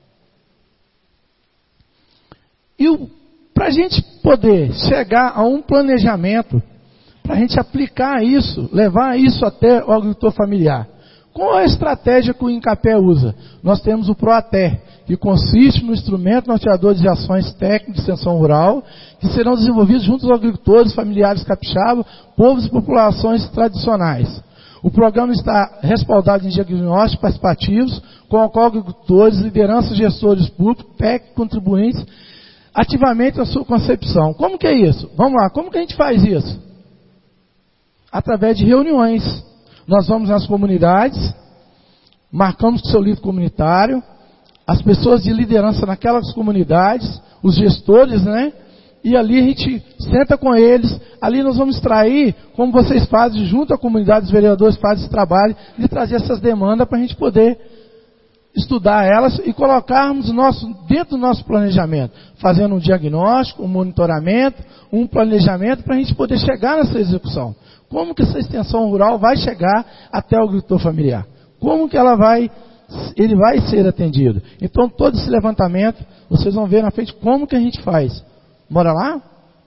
E para a gente poder chegar a um planejamento, para a gente aplicar isso, levar isso até o agricultor familiar, qual é a estratégia que o INCAPé usa? Nós temos o PROATER, que consiste no instrumento norteador de ações técnicas de extensão rural, que serão desenvolvidos junto aos agricultores familiares capixaba, povos e populações tradicionais. O programa está respaldado em diagnósticos participativos, com o qual agricultores, lideranças, gestores públicos, técnicos, contribuintes, ativamente na sua concepção. Como que é isso? Vamos lá, como que a gente faz isso? Através de reuniões. Nós vamos nas comunidades, marcamos com o seu líder comunitário, as pessoas de liderança naquelas comunidades, os gestores, né? E ali a gente senta com eles, ali nós vamos extrair, como vocês fazem, junto à comunidade, os vereadores fazem esse trabalho, de trazer essas demandas para a gente poder estudar elas e colocarmos dentro do nosso planejamento, fazendo um diagnóstico, um monitoramento, um planejamento para a gente poder chegar nessa execução. Como que essa extensão rural vai chegar até o agricultor familiar? Como que ele vai ser atendido? Então todo esse levantamento, vocês vão ver na frente como que a gente faz. Bora lá?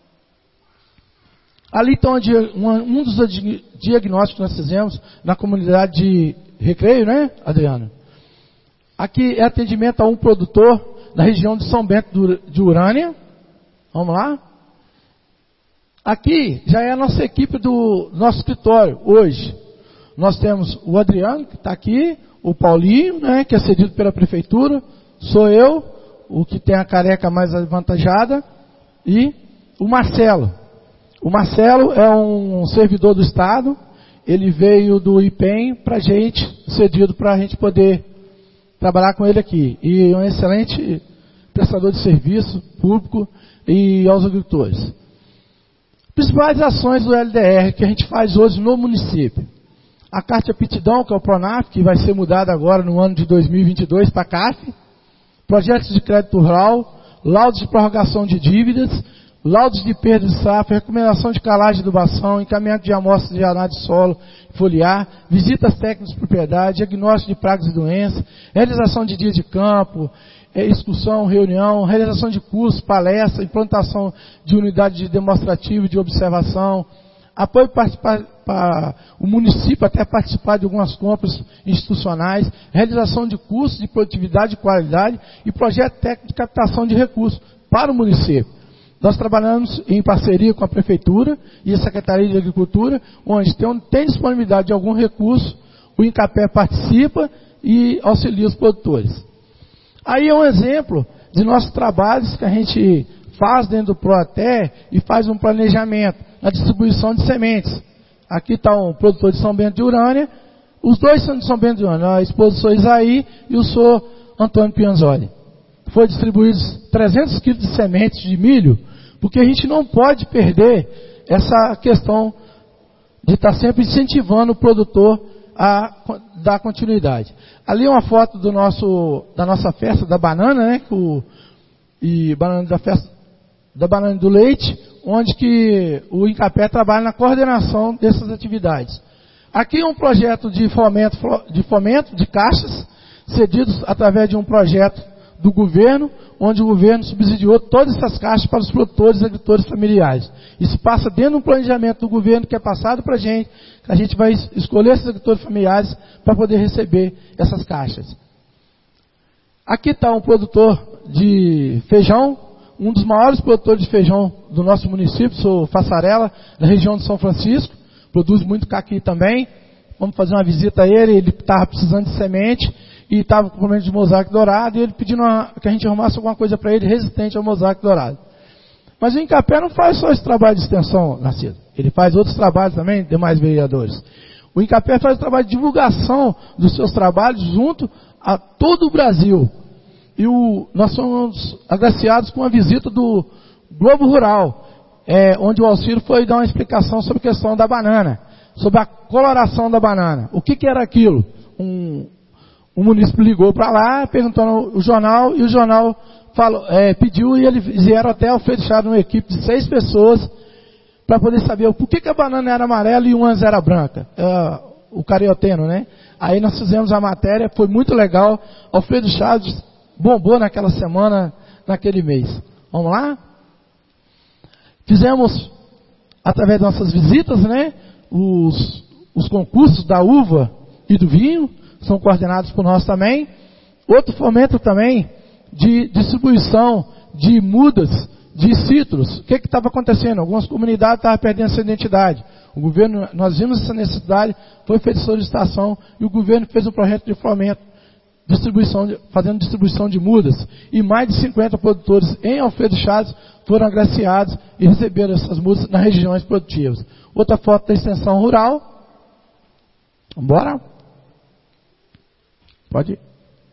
Ali está um dos diagnósticos que nós fizemos na comunidade de Recreio, né, Adriano? Aqui é atendimento a um produtor na região de São Bento de Urânia. Vamos lá? Aqui já é a nossa equipe do nosso escritório hoje. Nós temos o Adriano, que está aqui, o Paulinho, né, que é cedido pela prefeitura, sou eu, o que tem a careca mais avantajada, e o Marcelo. O Marcelo é um servidor do Estado, ele veio do IPEM para a gente, cedido para a gente poder trabalhar com ele aqui. E é um excelente prestador de serviço público e aos agricultores. Principais ações do LDR que a gente faz hoje no município. A Carta de Aptidão, que é o PRONAF, que vai ser mudada agora no ano de 2022 para a CAF. Projetos de crédito rural, laudos de prorrogação de dívidas, laudos de perda de safra, recomendação de calagem de adubação, encaminhamento de amostras de análise de solo foliar, visitas técnicas de propriedade, diagnóstico de pragas e doenças, realização de dias de campo, excursão, reunião, realização de cursos, palestra, implantação de unidade demonstrativa e de observação, apoio para o município até participar de algumas compras institucionais, realização de cursos de produtividade e qualidade e projeto técnico de captação de recursos para o município. Nós trabalhamos em parceria com a Prefeitura e a Secretaria de Agricultura, onde tem disponibilidade de algum recurso, o INCAPé participa e auxilia os produtores. Aí é um exemplo de nossos trabalhos que a gente faz dentro do Proaté e faz um planejamento na distribuição de sementes. Aqui está um produtor de São Bento de Urânia, os dois são de São Bento de Urânia, a esposa do senhor Isaí e o senhor Antônio Pianzoli. Foi distribuídos 300 quilos de sementes de milho, porque a gente não pode perder essa questão de estar sempre incentivando o produtor a dar continuidade. Ali é uma foto da nossa festa da banana, né? Da banana do leite, onde que o Incapé trabalha na coordenação dessas atividades. Aqui é um projeto de fomento de caixas, cedidos através de um projeto do governo, onde o governo subsidiou todas essas caixas para os produtores e agricultores familiares. Isso passa dentro de um planejamento do governo que é passado para a gente vai escolher esses agricultores familiares para poder receber essas caixas. Aqui está um produtor de feijão, um dos maiores produtores de feijão do nosso município, sou Fassarela, da região de São Francisco, produz muito caqui também. Vamos fazer uma visita a ele estava precisando de semente, e estava com problema de mosaico dourado, e ele pedindo que a gente arrumasse alguma coisa para ele resistente ao mosaico dourado. Mas o Incapé não faz só esse trabalho de extensão, Narciso. Ele faz outros trabalhos também, demais vereadores. O Incapé faz o trabalho de divulgação dos seus trabalhos junto a todo o Brasil. E nós somos agraciados com a visita do Globo Rural, onde o Alciro foi dar uma explicação sobre a questão da banana, sobre a coloração da banana. O que era aquilo? O município ligou para lá, perguntando o jornal, e o jornal pediu, e eles vieram até Alfredo Chaves, uma equipe de 6 pessoas, para poder saber por que a banana era amarela e uma era branca. O carioteno, né? Aí nós fizemos a matéria, foi muito legal. Alfredo Chaves bombou naquela semana, naquele mês. Vamos lá? Fizemos, através das nossas visitas, né? Os concursos da uva e do vinho, são coordenados por nós também. Outro fomento também de distribuição de mudas de citros. O que estava acontecendo? Algumas comunidades estavam perdendo essa identidade. O governo, nós vimos essa necessidade, foi feita solicitação e o governo fez um projeto de fomento, fazendo distribuição de mudas. E mais de 50 produtores em Alfredo Chaves foram agraciados e receberam essas mudas nas regiões produtivas. Outra foto da extensão rural. Vamos embora? Pode ir.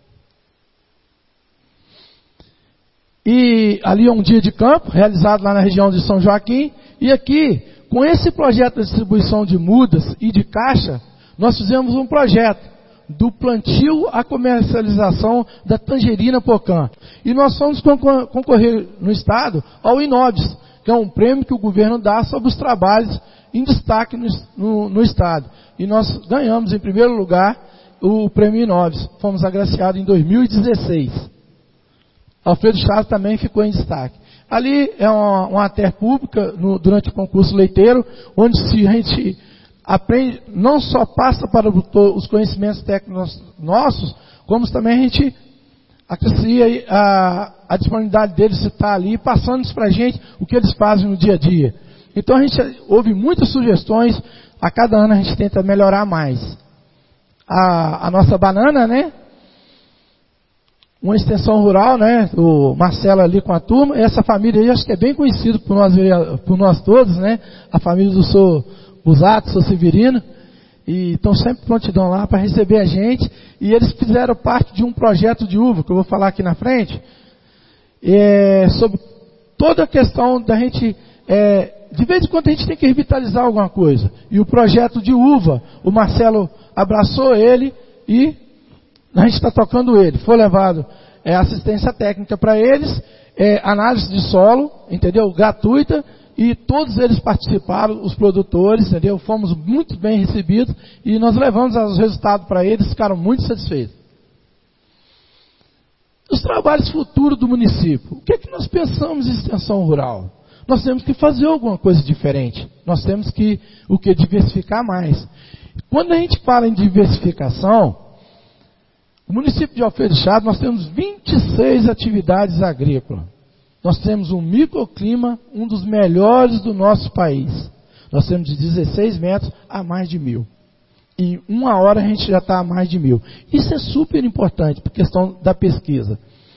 E ali é um dia de campo, realizado lá na região de São Joaquim. E aqui, com esse projeto de distribuição de mudas e de caixa, nós fizemos um projeto do plantio à comercialização da tangerina pocã. E nós fomos concorrer no estado ao Inobis, que é um prêmio que o governo dá sobre os trabalhos em destaque no estado. E nós ganhamos em primeiro lugar o prêmio Inobis. Fomos agraciados em 2016. Alfredo Chaves também ficou em destaque. Ali é uma terra pública durante o concurso leiteiro, onde a gente aprende, não só passa para os conhecimentos técnicos nossos, como também a gente acrescia a disponibilidade deles de estar ali, passando para a gente o que eles fazem no dia a dia. Então a gente ouve muitas sugestões, a cada ano a gente tenta melhorar mais. A nossa banana, né? Uma extensão rural, né? O Marcelo ali com a turma. Essa família aí, acho que é bem conhecida por nós todos, né? A família do Sr. Busato, Sr. Severino. E estão sempre prontidão lá para receber a gente. E eles fizeram parte de um projeto de uva, que eu vou falar aqui na frente. Sobre toda a questão da gente... de vez em quando a gente tem que revitalizar alguma coisa. E o projeto de uva, o Marcelo abraçou ele e a gente está tocando ele. Foi levado assistência técnica para eles, análise de solo, entendeu? Gratuita, e todos eles participaram, os produtores, entendeu? Fomos muito bem recebidos e nós levamos os resultados para eles, ficaram muito satisfeitos. Os trabalhos futuros do município. O que é que nós pensamos em extensão rural? Nós temos que fazer alguma coisa diferente. Nós temos que diversificar mais. Quando a gente fala em diversificação, o município de Alfredo Chaves, nós temos 26 atividades agrícolas. Nós temos um microclima, um dos melhores do nosso país. Nós temos de 16 metros a mais de 1.000. Em 1 hora a gente já está a mais de 1.000. Isso é super importante, por questão da pesquisa.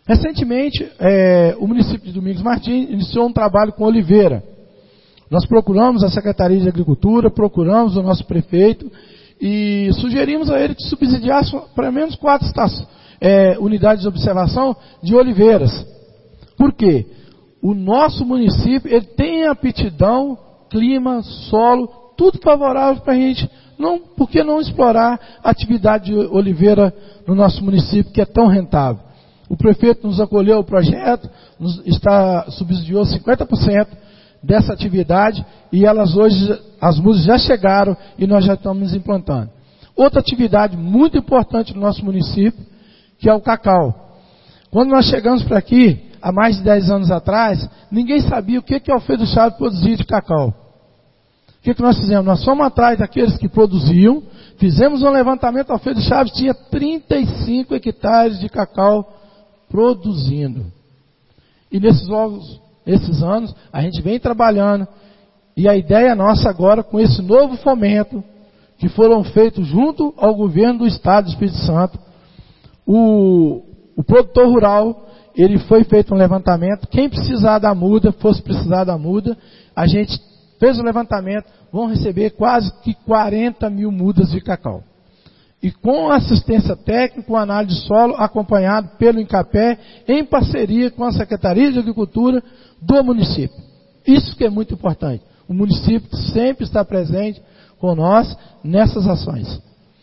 Recentemente, o município de Domingos Martins iniciou um trabalho com oliveira. Nós procuramos a Secretaria de Agricultura, procuramos o nosso prefeito e sugerimos a ele que subsidiasse pelo menos 4 unidades de observação de oliveiras. Por quê? O nosso município ele tem aptidão, clima, solo, tudo favorável para a gente. Por que não explorar a atividade de oliveira no nosso município, que é tão rentável? O prefeito nos acolheu o projeto, subsidiou 50% dessa atividade e hoje, as mudas já chegaram e nós já estamos implantando. Outra atividade muito importante no nosso município, que é o cacau. Quando nós chegamos para aqui, há mais de 10 anos atrás, ninguém sabia o que Alfredo Chaves produzia de cacau. O que nós fizemos? Nós fomos atrás daqueles que produziam, fizemos um levantamento, Alfredo Chaves tinha 35 hectares de cacau produzindo. E nesses anos, a gente vem trabalhando, e a ideia nossa agora, com esse novo fomento, que foram feitos junto ao governo do Estado do Espírito Santo, o produtor rural, ele foi feito um levantamento, quem precisar da muda, fosse precisar da muda, a gente fez o levantamento, vão receber quase que 40 mil mudas de cacau. E com assistência técnica, com análise de solo, acompanhado pelo INCAPé, em parceria com a Secretaria de Agricultura do município. Isso que é muito importante. O município sempre está presente com nós nessas ações.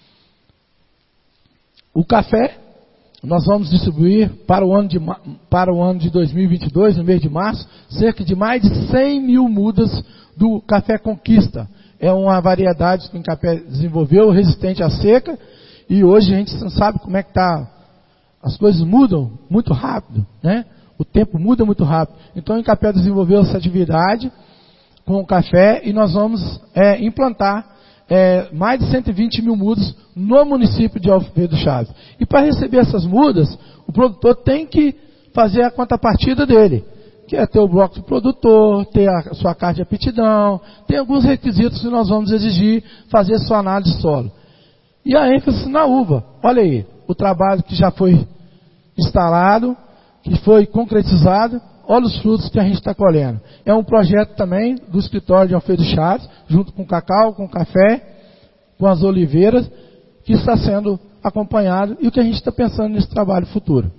O café, nós vamos distribuir para o ano de 2022, no mês de março, cerca de mais de 100 mil mudas do café Conquista. É uma variedade que o INCAPé desenvolveu, resistente à seca, e hoje a gente não sabe como é que está. As coisas mudam muito rápido, né? O tempo muda muito rápido. Então o INCAPé desenvolveu essa atividade com o café e nós vamos implantar mais de 120 mil mudas no município de Alfredo Chaves. E para receber essas mudas, o produtor tem que fazer a contrapartida dele, que é ter o bloco do produtor, ter a sua carta de aptidão, tem alguns requisitos que nós vamos exigir, fazer sua análise de solo. E a ênfase na uva. Olha aí, o trabalho que já foi instalado, que foi concretizado, olha os frutos que a gente está colhendo. É um projeto também do escritório de Alfredo Chaves, junto com o cacau, com o café, com as oliveiras, que está sendo acompanhado e o que a gente está pensando nesse trabalho futuro.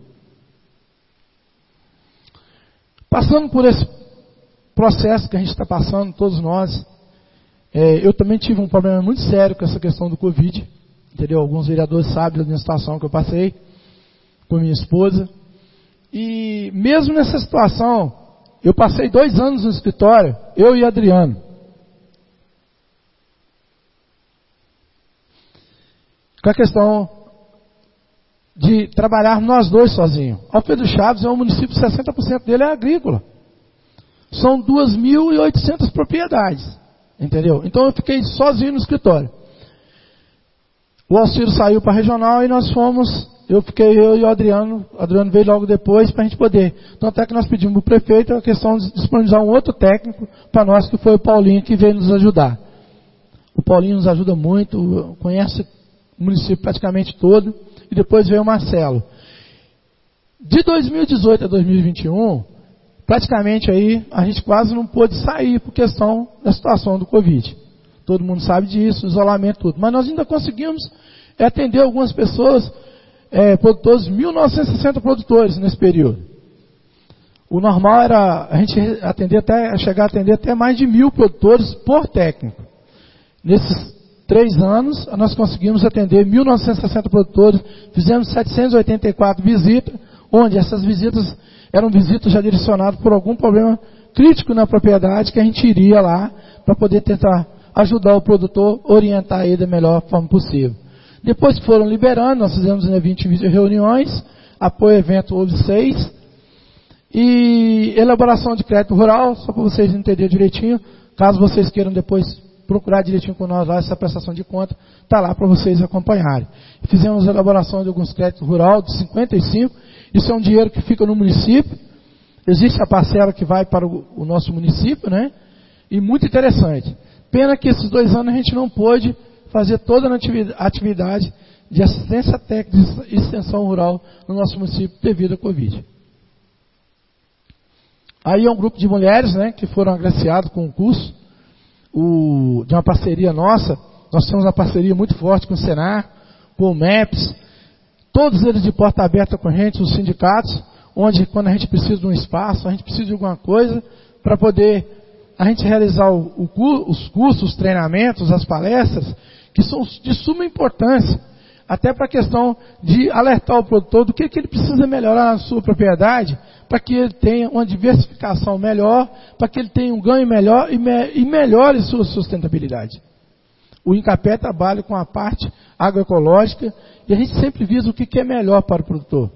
Passando por esse processo que a gente está passando, todos nós, eu também tive um problema muito sério com essa questão do Covid, entendeu? Alguns vereadores sabem da minha situação que eu passei com minha esposa. E mesmo nessa situação, eu passei 2 anos no escritório, eu e Adriano. Com a questão de trabalhar nós dois sozinhos. Alfredo Chaves é um município, 60% dele é agrícola. São 2.800 propriedades, entendeu? Então eu fiquei sozinho no escritório. O Alciro saiu para a regional e nós fomos, eu e o Adriano veio logo depois para a gente poder. Então até que nós pedimos para o prefeito a questão de disponibilizar um outro técnico para nós, que foi o Paulinho, que veio nos ajudar. O Paulinho nos ajuda muito, conhece o município praticamente todo, e depois veio o Marcelo. De 2018 a 2021, praticamente aí a gente quase não pôde sair por questão da situação do Covid. Todo mundo sabe disso, isolamento, tudo. Mas nós ainda conseguimos atender algumas pessoas, produtores, 1.960 produtores nesse período. O normal era a gente chegar a atender até mais de 1.000 produtores por técnico. Nesses 3 anos, nós conseguimos atender 1.960 produtores, fizemos 784 visitas, onde essas visitas eram visitas já direcionadas por algum problema crítico na propriedade, que a gente iria lá para poder tentar ajudar o produtor, orientar ele da melhor forma possível. Depois que foram liberando, nós fizemos 20 reuniões, apoio evento houve 6, e elaboração de crédito rural, só para vocês entenderem direitinho, caso vocês queiram depois procurar direitinho com nós lá, essa prestação de conta está lá para vocês acompanharem. Fizemos a elaboração de alguns créditos rurais, de 55, isso é um dinheiro que fica no município, existe a parcela que vai para o nosso município, né? E muito interessante. Pena que esses 2 anos a gente não pôde fazer toda a atividade de assistência técnica e extensão rural no nosso município devido à Covid. Aí é um grupo de mulheres, né, que foram agraciadas com o curso de uma parceria nossa. Nós temos uma parceria muito forte com o Senar, com o MEPS, todos eles de porta aberta com a gente, os sindicatos, onde quando a gente precisa de um espaço, a gente precisa de alguma coisa para poder a gente realizar os cursos, os treinamentos, as palestras, que são de suma importância, até para a questão de alertar o produtor do que ele precisa melhorar na sua propriedade, para que ele tenha uma diversificação melhor, para que ele tenha um ganho melhor e melhore sua sustentabilidade. O INCAPé trabalha com a parte agroecológica e a gente sempre visa o que é melhor para o produtor.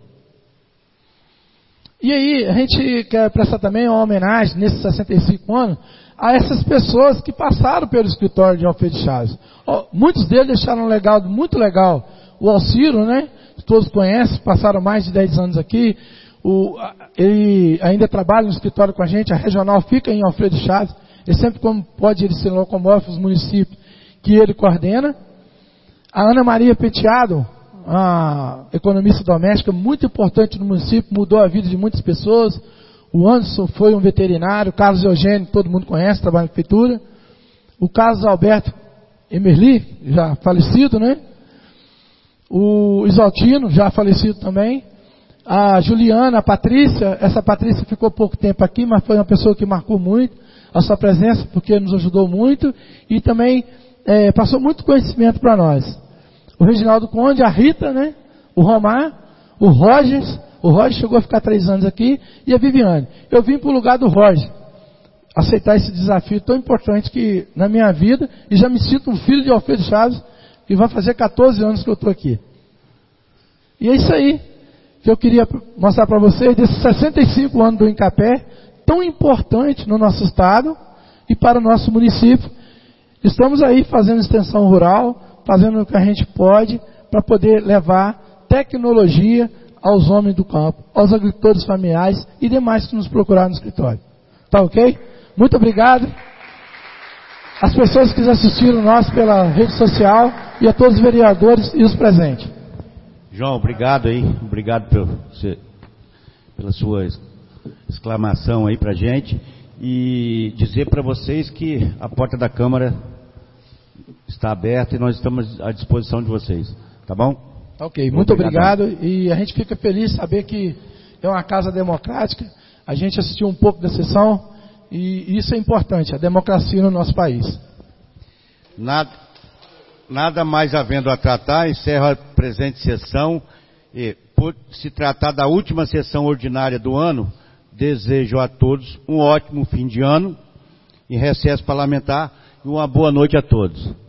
E aí, a gente quer prestar também uma homenagem, nesses 65 anos, a essas pessoas que passaram pelo escritório de Alfredo Chaves. Muitos deles deixaram um legado muito legal. O Alciro, né? Todos conhecem, passaram mais de 10 anos aqui. Ele ainda trabalha no escritório com a gente, a regional fica em Alfredo Chaves. Ele sempre, como pode, ele se locomove para os municípios que ele coordena. A Ana Maria Penteado, a economista doméstica, muito importante no município, mudou a vida de muitas pessoas. O Anderson foi um veterinário, o Carlos Eugênio, todo mundo conhece, trabalha na prefeitura. O Carlos Alberto Emerli, já falecido, né? O Isaltino, já falecido também. A Juliana, a Patrícia, essa Patrícia ficou pouco tempo aqui, mas foi uma pessoa que marcou muito a sua presença, porque nos ajudou muito e também passou muito conhecimento para nós. O Reginaldo Conde, a Rita, né? O Romar, o Roger chegou a ficar 3 anos aqui, e a Viviane. Eu vim para o lugar do Roger, aceitar esse desafio tão importante que na minha vida, e já me sinto um filho de Alfredo Chaves, que vai fazer 14 anos que eu estou aqui. E é isso aí que eu queria mostrar para vocês, desses 65 anos do INCAPé, tão importante no nosso estado e para o nosso município. Estamos aí fazendo extensão rural, fazendo o que a gente pode para poder levar tecnologia aos homens do campo, aos agricultores familiares e demais que nos procuraram no escritório. Tá ok? Muito obrigado. As pessoas que assistiram nós pela rede social e a todos os vereadores e os presentes. João, obrigado aí. Obrigado pela sua exclamação aí pra gente. E dizer para vocês que a porta da Câmara está aberta e nós estamos à disposição de vocês. Tá bom? Ok, muito obrigado. E a gente fica feliz de saber que é uma casa democrática. A gente assistiu um pouco da sessão e isso é importante, a democracia no nosso país. Nada mais havendo a tratar, encerro a presente sessão. E, por se tratar da última sessão ordinária do ano, desejo a todos um ótimo fim de ano e recesso parlamentar e uma boa noite a todos.